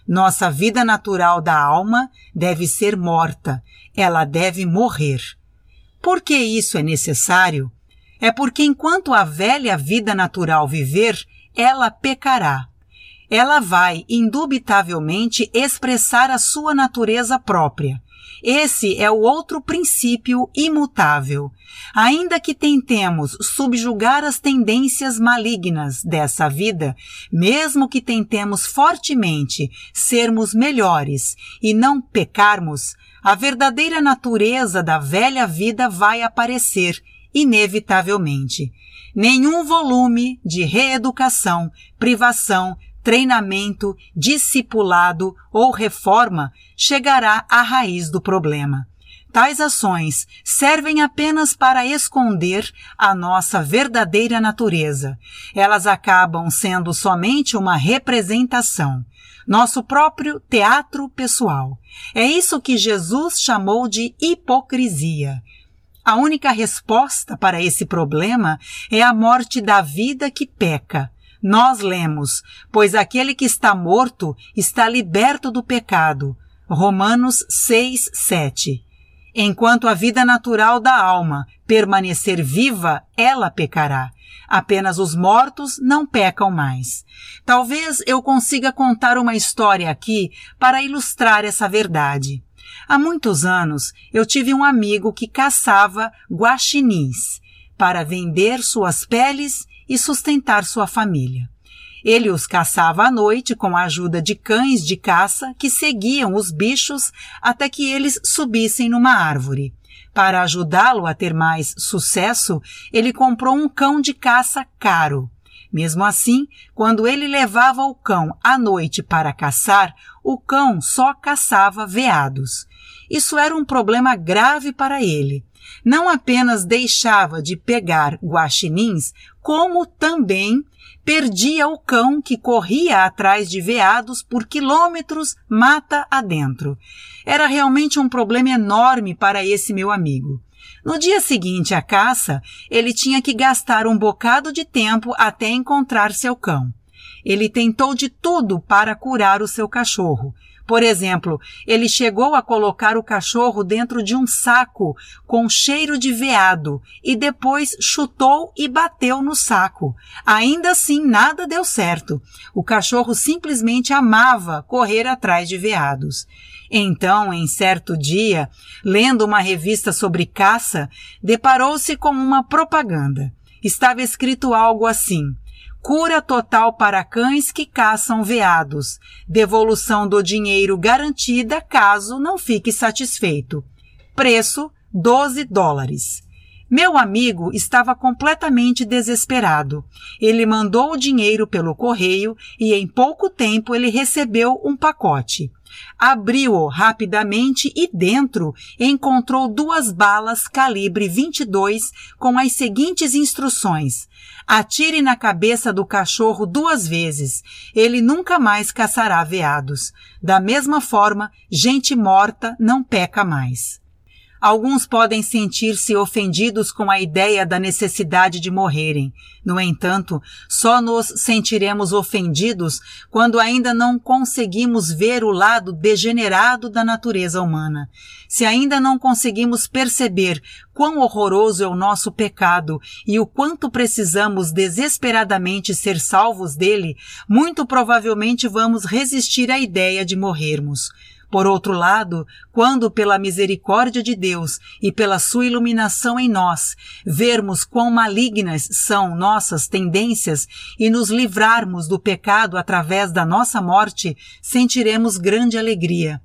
Nossa vida natural da alma deve ser morta, ela deve morrer. Por que isso é necessário? É porque enquanto a velha vida natural viver, ela pecará. Ela vai, indubitavelmente, expressar a sua natureza própria. Esse é o outro princípio imutável. Ainda que tentemos subjugar as tendências malignas dessa vida, mesmo que tentemos fortemente sermos melhores e não pecarmos, a verdadeira natureza da velha vida vai aparecer, inevitavelmente. Nenhum volume de reeducação, privação, treinamento, discipulado ou reforma chegará à raiz do problema. Tais ações servem apenas para esconder a nossa verdadeira natureza. Elas acabam sendo somente uma representação, nosso próprio teatro pessoal. É isso que Jesus chamou de hipocrisia. A única resposta para esse problema é a morte da vida que peca. Nós lemos, pois aquele que está morto está liberto do pecado. Romanos seis, sete. Enquanto a vida natural da alma permanecer viva, ela pecará. Apenas os mortos não pecam mais. Talvez eu consiga contar uma história aqui para ilustrar essa verdade. Há muitos anos, eu tive um amigo que caçava guaxinins para vender suas peles e sustentar sua família. Ele os caçava à noite com a ajuda de cães de caça que seguiam os bichos até que eles subissem numa árvore. Para ajudá-lo a ter mais sucesso, ele comprou um cão de caça caro. Mesmo assim, quando ele levava o cão à noite para caçar, o cão só caçava veados. Isso era um problema grave para ele. Não apenas deixava de pegar guaxinins, como também perdia o cão que corria atrás de veados por quilômetros mata adentro. Era realmente um problema enorme para esse meu amigo. No dia seguinte à caça, ele tinha que gastar um bocado de tempo até encontrar seu cão. Ele tentou de tudo para curar o seu cachorro. Por exemplo, ele chegou a colocar o cachorro dentro de um saco com cheiro de veado e depois chutou e bateu no saco. Ainda assim, nada deu certo. O cachorro simplesmente amava correr atrás de veados. Então, em certo dia, lendo uma revista sobre caça, deparou-se com uma propaganda. Estava escrito algo assim: cura total para cães que caçam veados. Devolução do dinheiro garantida caso não fique satisfeito. Preço, doze dólares. Meu amigo estava completamente desesperado. Ele mandou o dinheiro pelo correio e em pouco tempo ele recebeu um pacote. Abriu-o rapidamente e dentro encontrou duas balas calibre vinte e dois com as seguintes instruções: atire na cabeça do cachorro duas vezes, ele nunca mais caçará veados. Da mesma forma, gente morta não peca mais. Alguns podem sentir-se ofendidos com a ideia da necessidade de morrerem. No entanto, só nos sentiremos ofendidos quando ainda não conseguimos ver o lado degenerado da natureza humana. Se ainda não conseguimos perceber quão horroroso é o nosso pecado e o quanto precisamos desesperadamente ser salvos dele, muito provavelmente vamos resistir à ideia de morrermos. Por outro lado, quando pela misericórdia de Deus e pela sua iluminação em nós, vermos quão malignas são nossas tendências e nos livrarmos do pecado através da nossa morte, sentiremos grande alegria.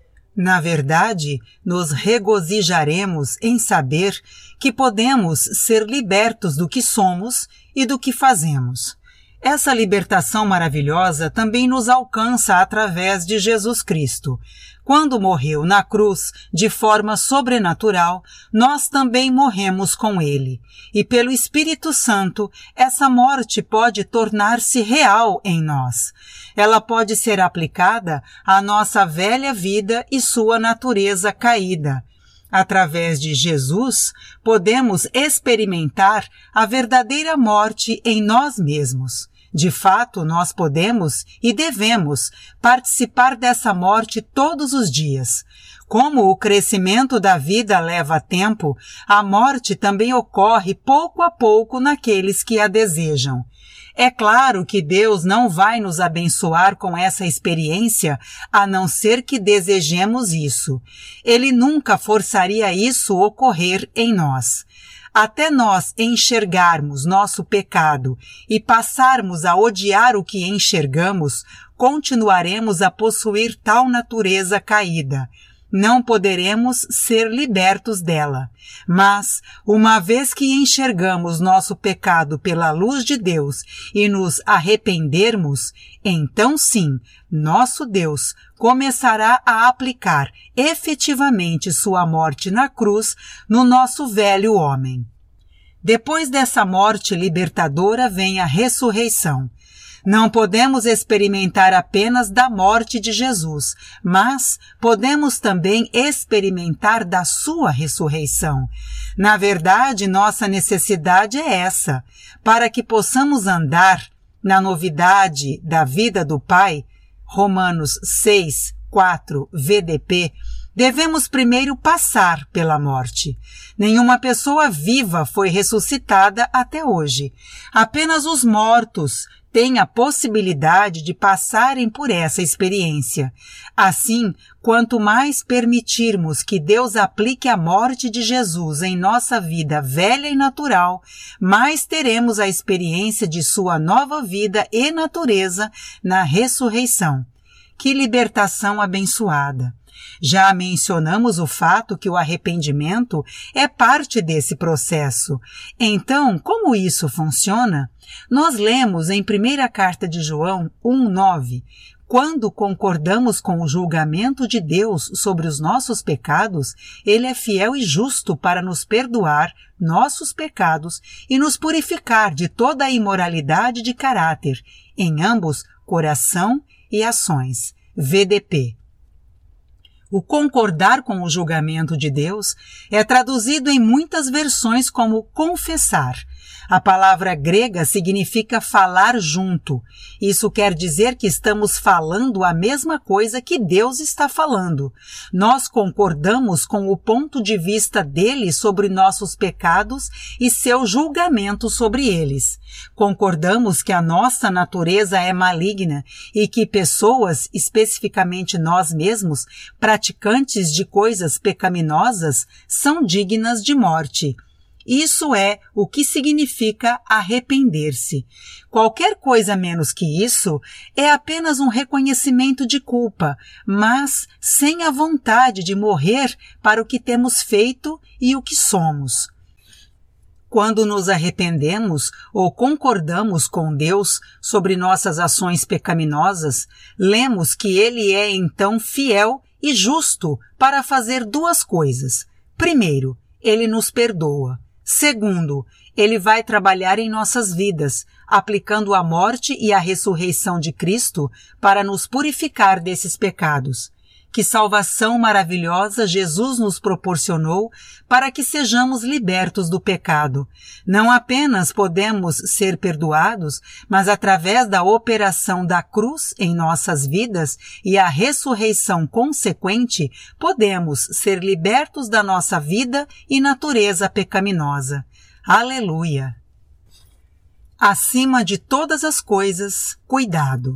Na verdade, nos regozijaremos em saber que podemos ser libertos do que somos e do que fazemos. Essa libertação maravilhosa também nos alcança através de Jesus Cristo. Quando morreu na cruz de forma sobrenatural, nós também morremos com ele. E pelo Espírito Santo, essa morte pode tornar-se real em nós. Ela pode ser aplicada à nossa velha vida e sua natureza caída. Através de Jesus, podemos experimentar a verdadeira morte em nós mesmos. De fato, nós podemos e devemos participar dessa morte todos os dias. Como o crescimento da vida leva tempo, a morte também ocorre pouco a pouco naqueles que a desejam. É claro que Deus não vai nos abençoar com essa experiência, a não ser que desejemos isso. Ele nunca forçaria isso ocorrer em nós. Até nós enxergarmos nosso pecado e passarmos a odiar o que enxergamos, continuaremos a possuir tal natureza caída. Não poderemos ser libertos dela. Mas, uma vez que enxergamos nosso pecado pela luz de Deus e nos arrependermos, então sim, nosso Deus começará a aplicar efetivamente sua morte na cruz no nosso velho homem. Depois dessa morte libertadora vem a ressurreição. Não podemos experimentar apenas da morte de Jesus, mas podemos também experimentar da sua ressurreição. Na verdade, nossa necessidade é essa, para que possamos andar na novidade da vida do Pai, Romanos seis, quatro, V D P, devemos primeiro passar pela morte. Nenhuma pessoa viva foi ressuscitada até hoje. Apenas os mortos têm a possibilidade de passarem por essa experiência. Assim, quanto mais permitirmos que Deus aplique a morte de Jesus em nossa vida velha e natural, mais teremos a experiência de sua nova vida e natureza na ressurreição. Que libertação abençoada! Já mencionamos o fato que o arrependimento é parte desse processo. Então, como isso funciona? Nós lemos em primeira carta de João um, nove, quando concordamos com o julgamento de Deus sobre os nossos pecados, Ele é fiel e justo para nos perdoar nossos pecados e nos purificar de toda a imoralidade de caráter, em ambos coração e ações. V D P. O concordar com o julgamento de Deus é traduzido em muitas versões como confessar. A palavra grega significa falar junto. Isso quer dizer que estamos falando a mesma coisa que Deus está falando. Nós concordamos com o ponto de vista dele sobre nossos pecados e seu julgamento sobre eles. Concordamos que a nossa natureza é maligna e que pessoas, especificamente nós mesmos, praticantes de coisas pecaminosas, são dignas de morte. Isso é o que significa arrepender-se. Qualquer coisa menos que isso é apenas um reconhecimento de culpa, mas sem a vontade de morrer para o que temos feito e o que somos. Quando nos arrependemos ou concordamos com Deus sobre nossas ações pecaminosas, lemos que Ele é então fiel e justo para fazer duas coisas. Primeiro, Ele nos perdoa. Segundo, Ele vai trabalhar em nossas vidas, aplicando a morte e a ressurreição de Cristo para nos purificar desses pecados. Que salvação maravilhosa Jesus nos proporcionou para que sejamos libertos do pecado. Não apenas podemos ser perdoados, mas através da operação da cruz em nossas vidas e a ressurreição consequente, podemos ser libertos da nossa vida e natureza pecaminosa. Aleluia! Acima de todas as coisas, cuidado.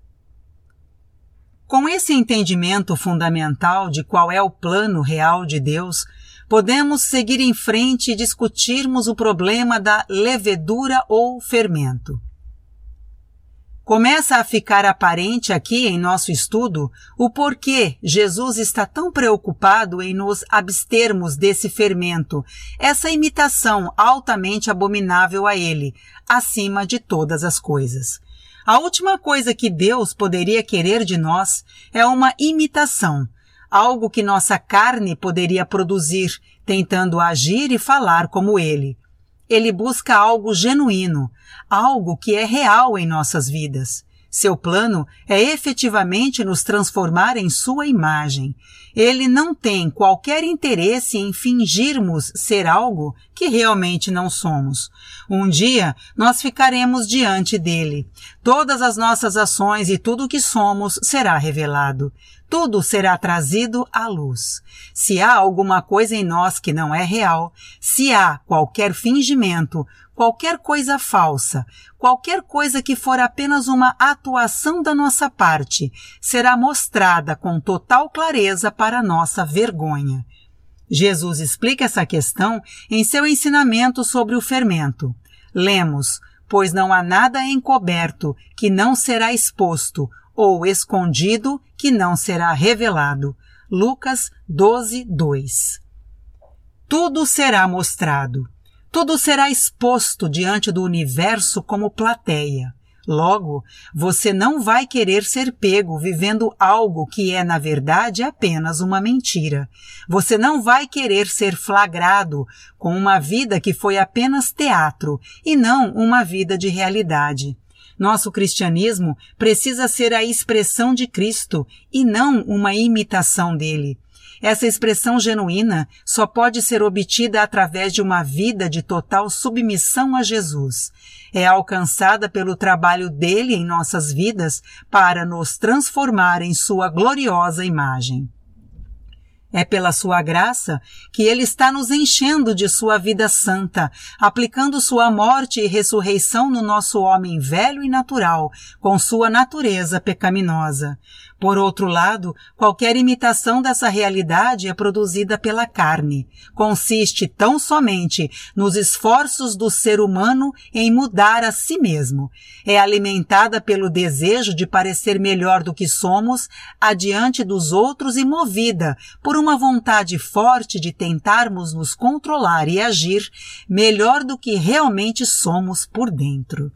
Com esse entendimento fundamental de qual é o plano real de Deus, podemos seguir em frente e discutirmos o problema da levedura ou fermento. Começa a ficar aparente aqui em nosso estudo o porquê Jesus está tão preocupado em nos abstermos desse fermento, essa imitação altamente abominável a ele, acima de todas as coisas. A última coisa que Deus poderia querer de nós é uma imitação, algo que nossa carne poderia produzir, tentando agir e falar como Ele. Ele busca algo genuíno, algo que é real em nossas vidas. Seu plano é efetivamente nos transformar em sua imagem. Ele não tem qualquer interesse em fingirmos ser algo que realmente não somos. Um dia, nós ficaremos diante dele. Todas as nossas ações e tudo o que somos será revelado. Tudo será trazido à luz. Se há alguma coisa em nós que não é real, se há qualquer fingimento, qualquer coisa falsa, qualquer coisa que for apenas uma atuação da nossa parte, será mostrada com total clareza para nossa vergonha. Jesus explica essa questão em seu ensinamento sobre o fermento. Lemos, pois não há nada encoberto que não será exposto, ou escondido que não será revelado. Lucas doze, dois. Tudo será mostrado. Tudo será exposto diante do universo como plateia. Logo, você não vai querer ser pego vivendo algo que é, na verdade, apenas uma mentira. Você não vai querer ser flagrado com uma vida que foi apenas teatro e não uma vida de realidade. Nosso cristianismo precisa ser a expressão de Cristo e não uma imitação dele. Essa expressão genuína só pode ser obtida através de uma vida de total submissão a Jesus. É alcançada pelo trabalho dele em nossas vidas para nos transformar em sua gloriosa imagem. É pela sua graça que ele está nos enchendo de sua vida santa, aplicando sua morte e ressurreição no nosso homem velho e natural, com sua natureza pecaminosa. Por outro lado, qualquer imitação dessa realidade é produzida pela carne. Consiste tão somente nos esforços do ser humano em mudar a si mesmo. É alimentada pelo desejo de parecer melhor do que somos adiante dos outros e movida por uma vontade forte de tentarmos nos controlar e agir melhor do que realmente somos por dentro.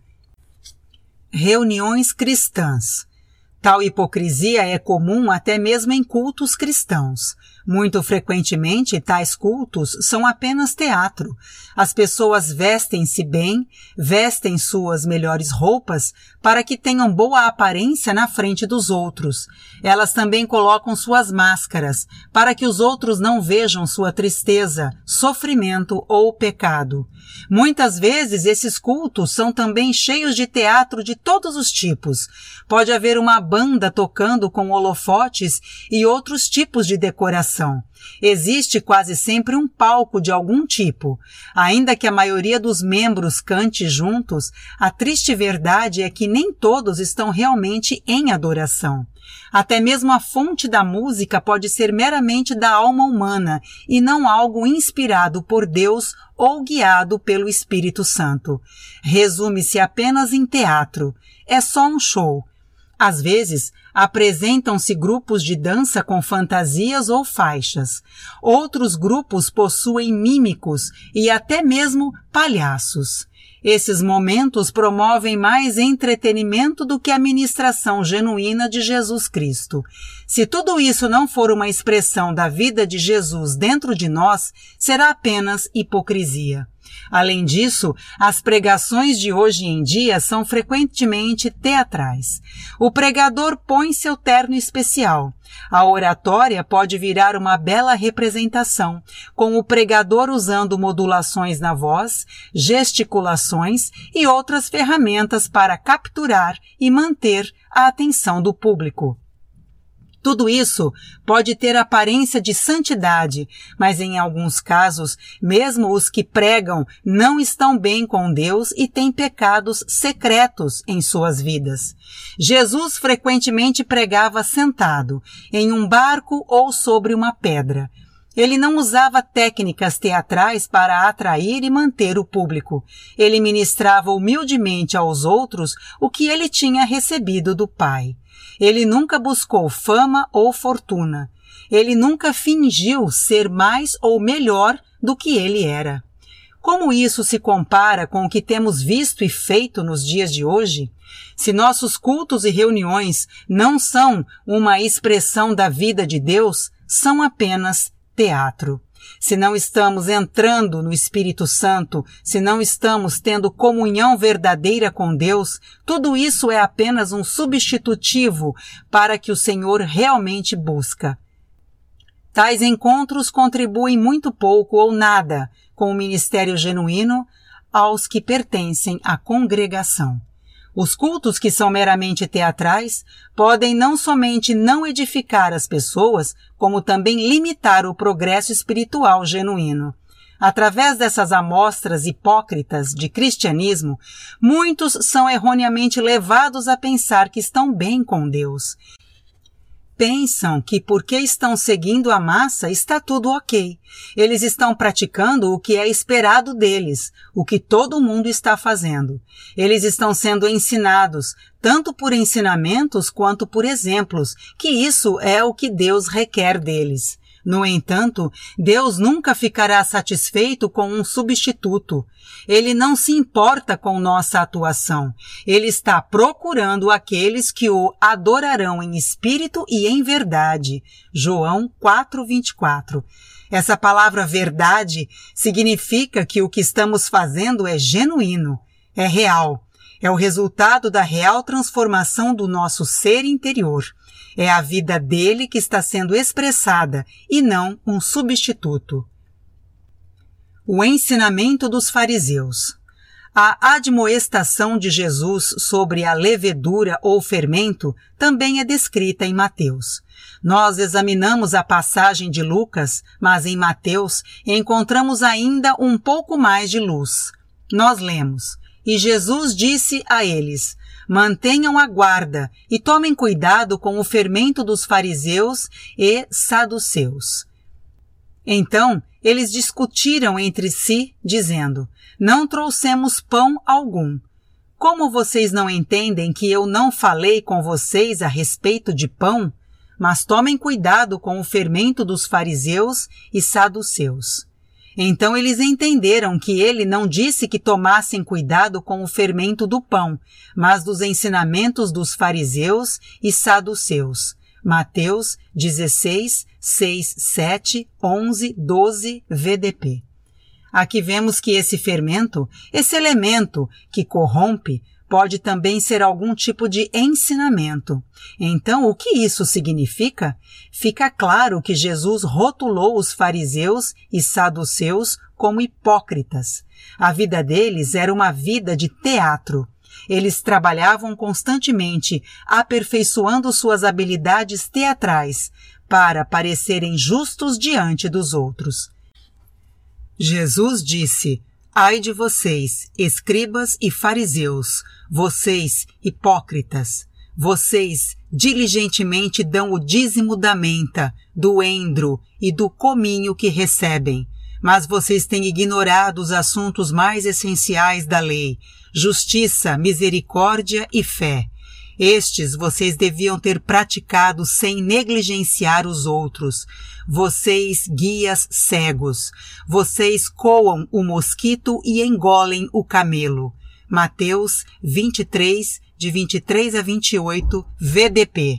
Reuniões cristãs. Tal hipocrisia é comum até mesmo em cultos cristãos. Muito frequentemente, tais cultos são apenas teatro. As pessoas vestem-se bem, vestem suas melhores roupas para que tenham boa aparência na frente dos outros. Elas também colocam suas máscaras para que os outros não vejam sua tristeza, sofrimento ou pecado. Muitas vezes esses cultos são também cheios de teatro de todos os tipos. Pode haver uma banda tocando com holofotes e outros tipos de decoração. Existe quase sempre um palco de algum tipo. Ainda que a maioria dos membros cante juntos, a triste verdade é que nem todos estão realmente em adoração. Até mesmo a fonte da música pode ser meramente da alma humana e não algo inspirado por Deus ou guiado pelo Espírito Santo. Resume-se apenas em teatro. É só um show. Às vezes, apresentam-se grupos de dança com fantasias ou faixas. Outros grupos possuem mímicos e até mesmo palhaços. Esses momentos promovem mais entretenimento do que a ministração genuína de Jesus Cristo. Se tudo isso não for uma expressão da vida de Jesus dentro de nós, será apenas hipocrisia. Além disso, as pregações de hoje em dia são frequentemente teatrais. O pregador põe seu terno especial. A oratória pode virar uma bela representação, com o pregador usando modulações na voz, gesticulações e outras ferramentas para capturar e manter a atenção do público. Tudo isso pode ter aparência de santidade, mas em alguns casos, mesmo os que pregam não estão bem com Deus e têm pecados secretos em suas vidas. Jesus frequentemente pregava sentado, em um barco ou sobre uma pedra. Ele não usava técnicas teatrais para atrair e manter o público. Ele ministrava humildemente aos outros o que ele tinha recebido do Pai. Ele nunca buscou fama ou fortuna. Ele nunca fingiu ser mais ou melhor do que ele era. Como isso se compara com o que temos visto e feito nos dias de hoje? Se nossos cultos e reuniões não são uma expressão da vida de Deus, são apenas teatro. Se não estamos entrando no Espírito Santo, se não estamos tendo comunhão verdadeira com Deus, tudo isso é apenas um substitutivo para que o Senhor realmente busca. Tais encontros contribuem muito pouco ou nada com o ministério genuíno aos que pertencem à congregação. Os cultos que são meramente teatrais podem não somente não edificar as pessoas, como também limitar o progresso espiritual genuíno. Através dessas amostras hipócritas de cristianismo, muitos são erroneamente levados a pensar que estão bem com Deus. Pensam que porque estão seguindo a massa está tudo ok. Eles estão praticando o que é esperado deles, o que todo mundo está fazendo. Eles estão sendo ensinados, tanto por ensinamentos quanto por exemplos, que isso é o que Deus requer deles. No entanto, Deus nunca ficará satisfeito com um substituto. Ele não se importa com nossa atuação. Ele está procurando aqueles que o adorarão em espírito e em verdade. João quatro, vinte e quatro. Essa palavra verdade significa que o que estamos fazendo é genuíno, é real. É o resultado da real transformação do nosso ser interior. É a vida dele que está sendo expressada e não um substituto. O ensinamento dos fariseus. A admoestação de Jesus sobre a levedura ou fermento também é descrita em Mateus. Nós examinamos a passagem de Lucas, mas em Mateus encontramos ainda um pouco mais de luz. Nós lemos: "E Jesus disse a eles: mantenham a guarda e tomem cuidado com o fermento dos fariseus e saduceus." Então, eles discutiram entre si, dizendo: "Não trouxemos pão algum. Como vocês não entendem que eu não falei com vocês a respeito de pão? Mas tomem cuidado com o fermento dos fariseus e saduceus." Então eles entenderam que ele não disse que tomassem cuidado com o fermento do pão, mas dos ensinamentos dos fariseus e saduceus. Mateus dezesseis, seis, sete, onze, doze, V D P. Aqui vemos que esse fermento, esse elemento que corrompe, pode também ser algum tipo de ensinamento. Então, o que isso significa? Fica claro que Jesus rotulou os fariseus e saduceus como hipócritas. A vida deles era uma vida de teatro. Eles trabalhavam constantemente, aperfeiçoando suas habilidades teatrais, para parecerem justos diante dos outros. Jesus disse: "Ai de vocês, escribas e fariseus, vocês hipócritas! Vocês diligentemente dão o dízimo da menta, do endro e do cominho que recebem, mas vocês têm ignorado os assuntos mais essenciais da lei: justiça, misericórdia e fé. Estes vocês deviam ter praticado sem negligenciar os outros. Vocês, guias cegos, vocês coam o mosquito e engolem o camelo." Mateus vinte e três, de vinte e três a vinte e oito, V D P.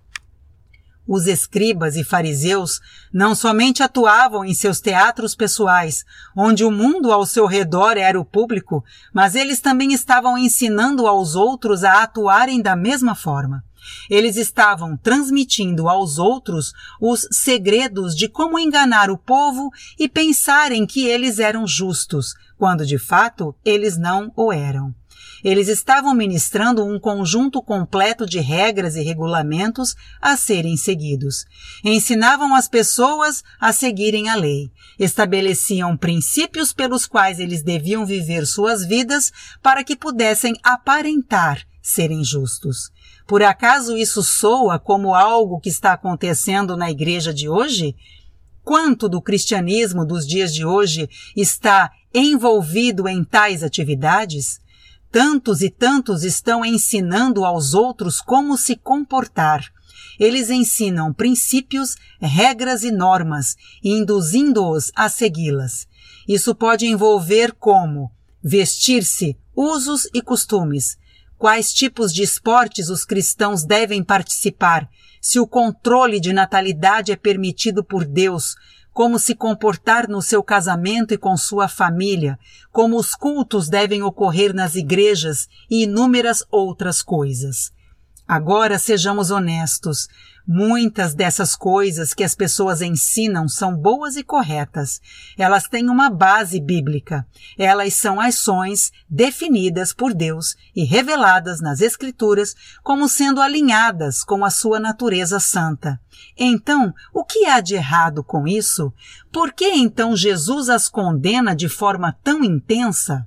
Os escribas e fariseus não somente atuavam em seus teatros pessoais, onde o mundo ao seu redor era o público, mas eles também estavam ensinando aos outros a atuarem da mesma forma. Eles estavam transmitindo aos outros os segredos de como enganar o povo e pensarem que eles eram justos, quando de fato eles não o eram. Eles estavam ministrando um conjunto completo de regras e regulamentos a serem seguidos. Ensinavam as pessoas a seguirem a lei. Estabeleciam princípios pelos quais eles deviam viver suas vidas para que pudessem aparentar serem justos. Por acaso isso soa como algo que está acontecendo na igreja de hoje? Quanto do cristianismo dos dias de hoje está envolvido em tais atividades? Tantos e tantos estão ensinando aos outros como se comportar. Eles ensinam princípios, regras e normas, induzindo-os a segui-las. Isso pode envolver como vestir-se, usos e costumes, quais tipos de esportes os cristãos devem participar, se o controle de natalidade é permitido por Deus, como se comportar no seu casamento e com sua família, como os cultos devem ocorrer nas igrejas e inúmeras outras coisas. Agora sejamos honestos. Muitas dessas coisas que as pessoas ensinam são boas e corretas. Elas têm uma base bíblica. Elas são ações definidas por Deus e reveladas nas Escrituras como sendo alinhadas com a sua natureza santa. Então, o que há de errado com isso? Por que então Jesus as condena de forma tão intensa?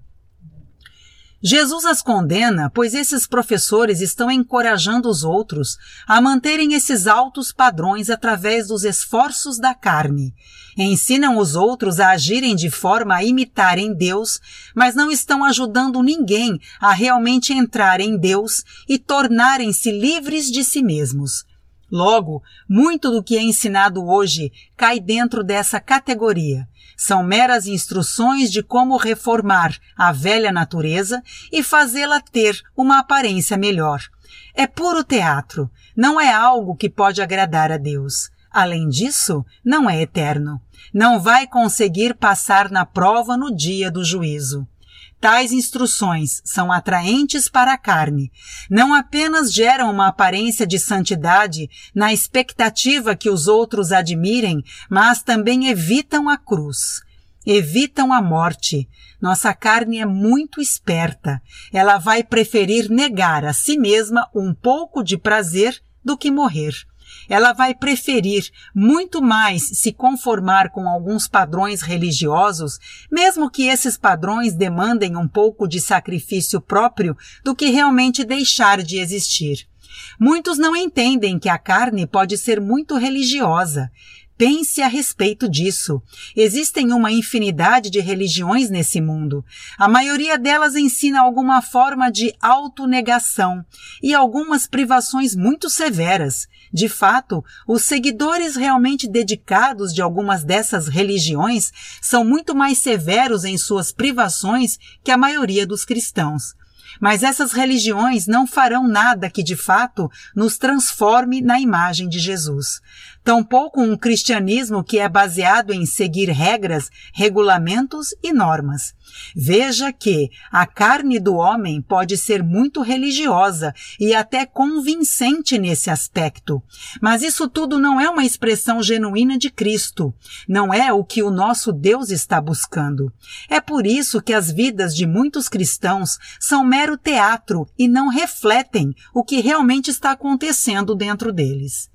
Jesus as condena, pois esses professores estão encorajando os outros a manterem esses altos padrões através dos esforços da carne. Ensinam os outros a agirem de forma a imitarem Deus, mas não estão ajudando ninguém a realmente entrar em Deus e tornarem-se livres de si mesmos. Logo, muito do que é ensinado hoje cai dentro dessa categoria. São meras instruções de como reformar a velha natureza e fazê-la ter uma aparência melhor. É puro teatro, não é algo que pode agradar a Deus. Além disso, não é eterno. Não vai conseguir passar na prova no dia do juízo. Tais instruções são atraentes para a carne. Não apenas geram uma aparência de santidade na expectativa que os outros admirem, mas também evitam a cruz. Evitam a morte. Nossa carne é muito esperta. Ela vai preferir negar a si mesma um pouco de prazer do que morrer. Ela vai preferir muito mais se conformar com alguns padrões religiosos, mesmo que esses padrões demandem um pouco de sacrifício próprio, do que realmente deixar de existir. Muitos não entendem que a carne pode ser muito religiosa. Pense a respeito disso. Existem uma infinidade de religiões nesse mundo. A maioria delas ensina alguma forma de autonegação e algumas privações muito severas. De fato, os seguidores realmente dedicados de algumas dessas religiões são muito mais severos em suas privações que a maioria dos cristãos. Mas essas religiões não farão nada que, de fato, nos transforme na imagem de Jesus. Tampouco um cristianismo que é baseado em seguir regras, regulamentos e normas. Veja que a carne do homem pode ser muito religiosa e até convincente nesse aspecto. Mas isso tudo não é uma expressão genuína de Cristo. Não é o que o nosso Deus está buscando. É por isso que as vidas de muitos cristãos são mero teatro e não refletem o que realmente está acontecendo dentro deles.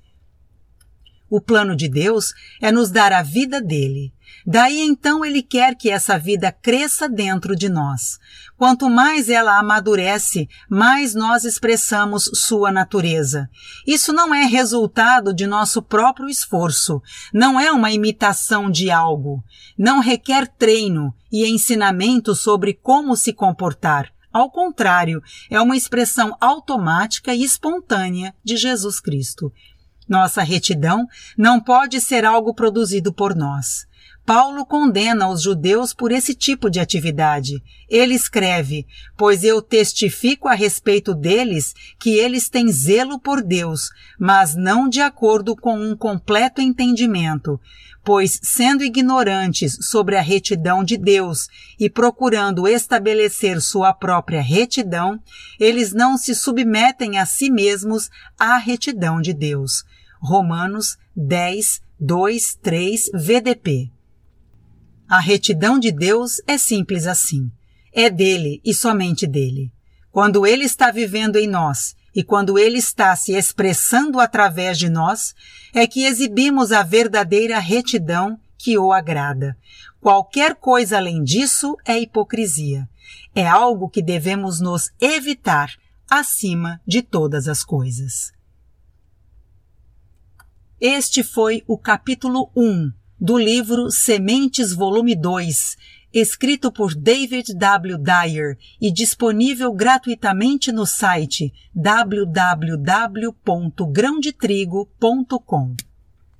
O plano de Deus é nos dar a vida dele. Daí então ele quer que essa vida cresça dentro de nós. Quanto mais ela amadurece, mais nós expressamos sua natureza. Isso não é resultado de nosso próprio esforço, não é uma imitação de algo, não requer treino e ensinamento sobre como se comportar. Ao contrário, é uma expressão automática e espontânea de Jesus Cristo. Nossa retidão não pode ser algo produzido por nós. Paulo condena os judeus por esse tipo de atividade. Ele escreve, pois eu testifico a respeito deles que eles têm zelo por Deus, mas não de acordo com um completo entendimento, pois sendo ignorantes sobre a retidão de Deus e procurando estabelecer sua própria retidão, eles não se submetem a si mesmos à retidão de Deus. Romanos dez, dois, três, V D P. A retidão de Deus é simples assim. É dele e somente dele. Quando ele está vivendo em nós e quando ele está se expressando através de nós, é que exibimos a verdadeira retidão que o agrada. Qualquer coisa além disso é hipocrisia. É algo que devemos nos evitar acima de todas as coisas. Este foi o capítulo um do livro Sementes volume dois, escrito por David W. Dyer e disponível gratuitamente no site w w w ponto grão de trigo ponto com.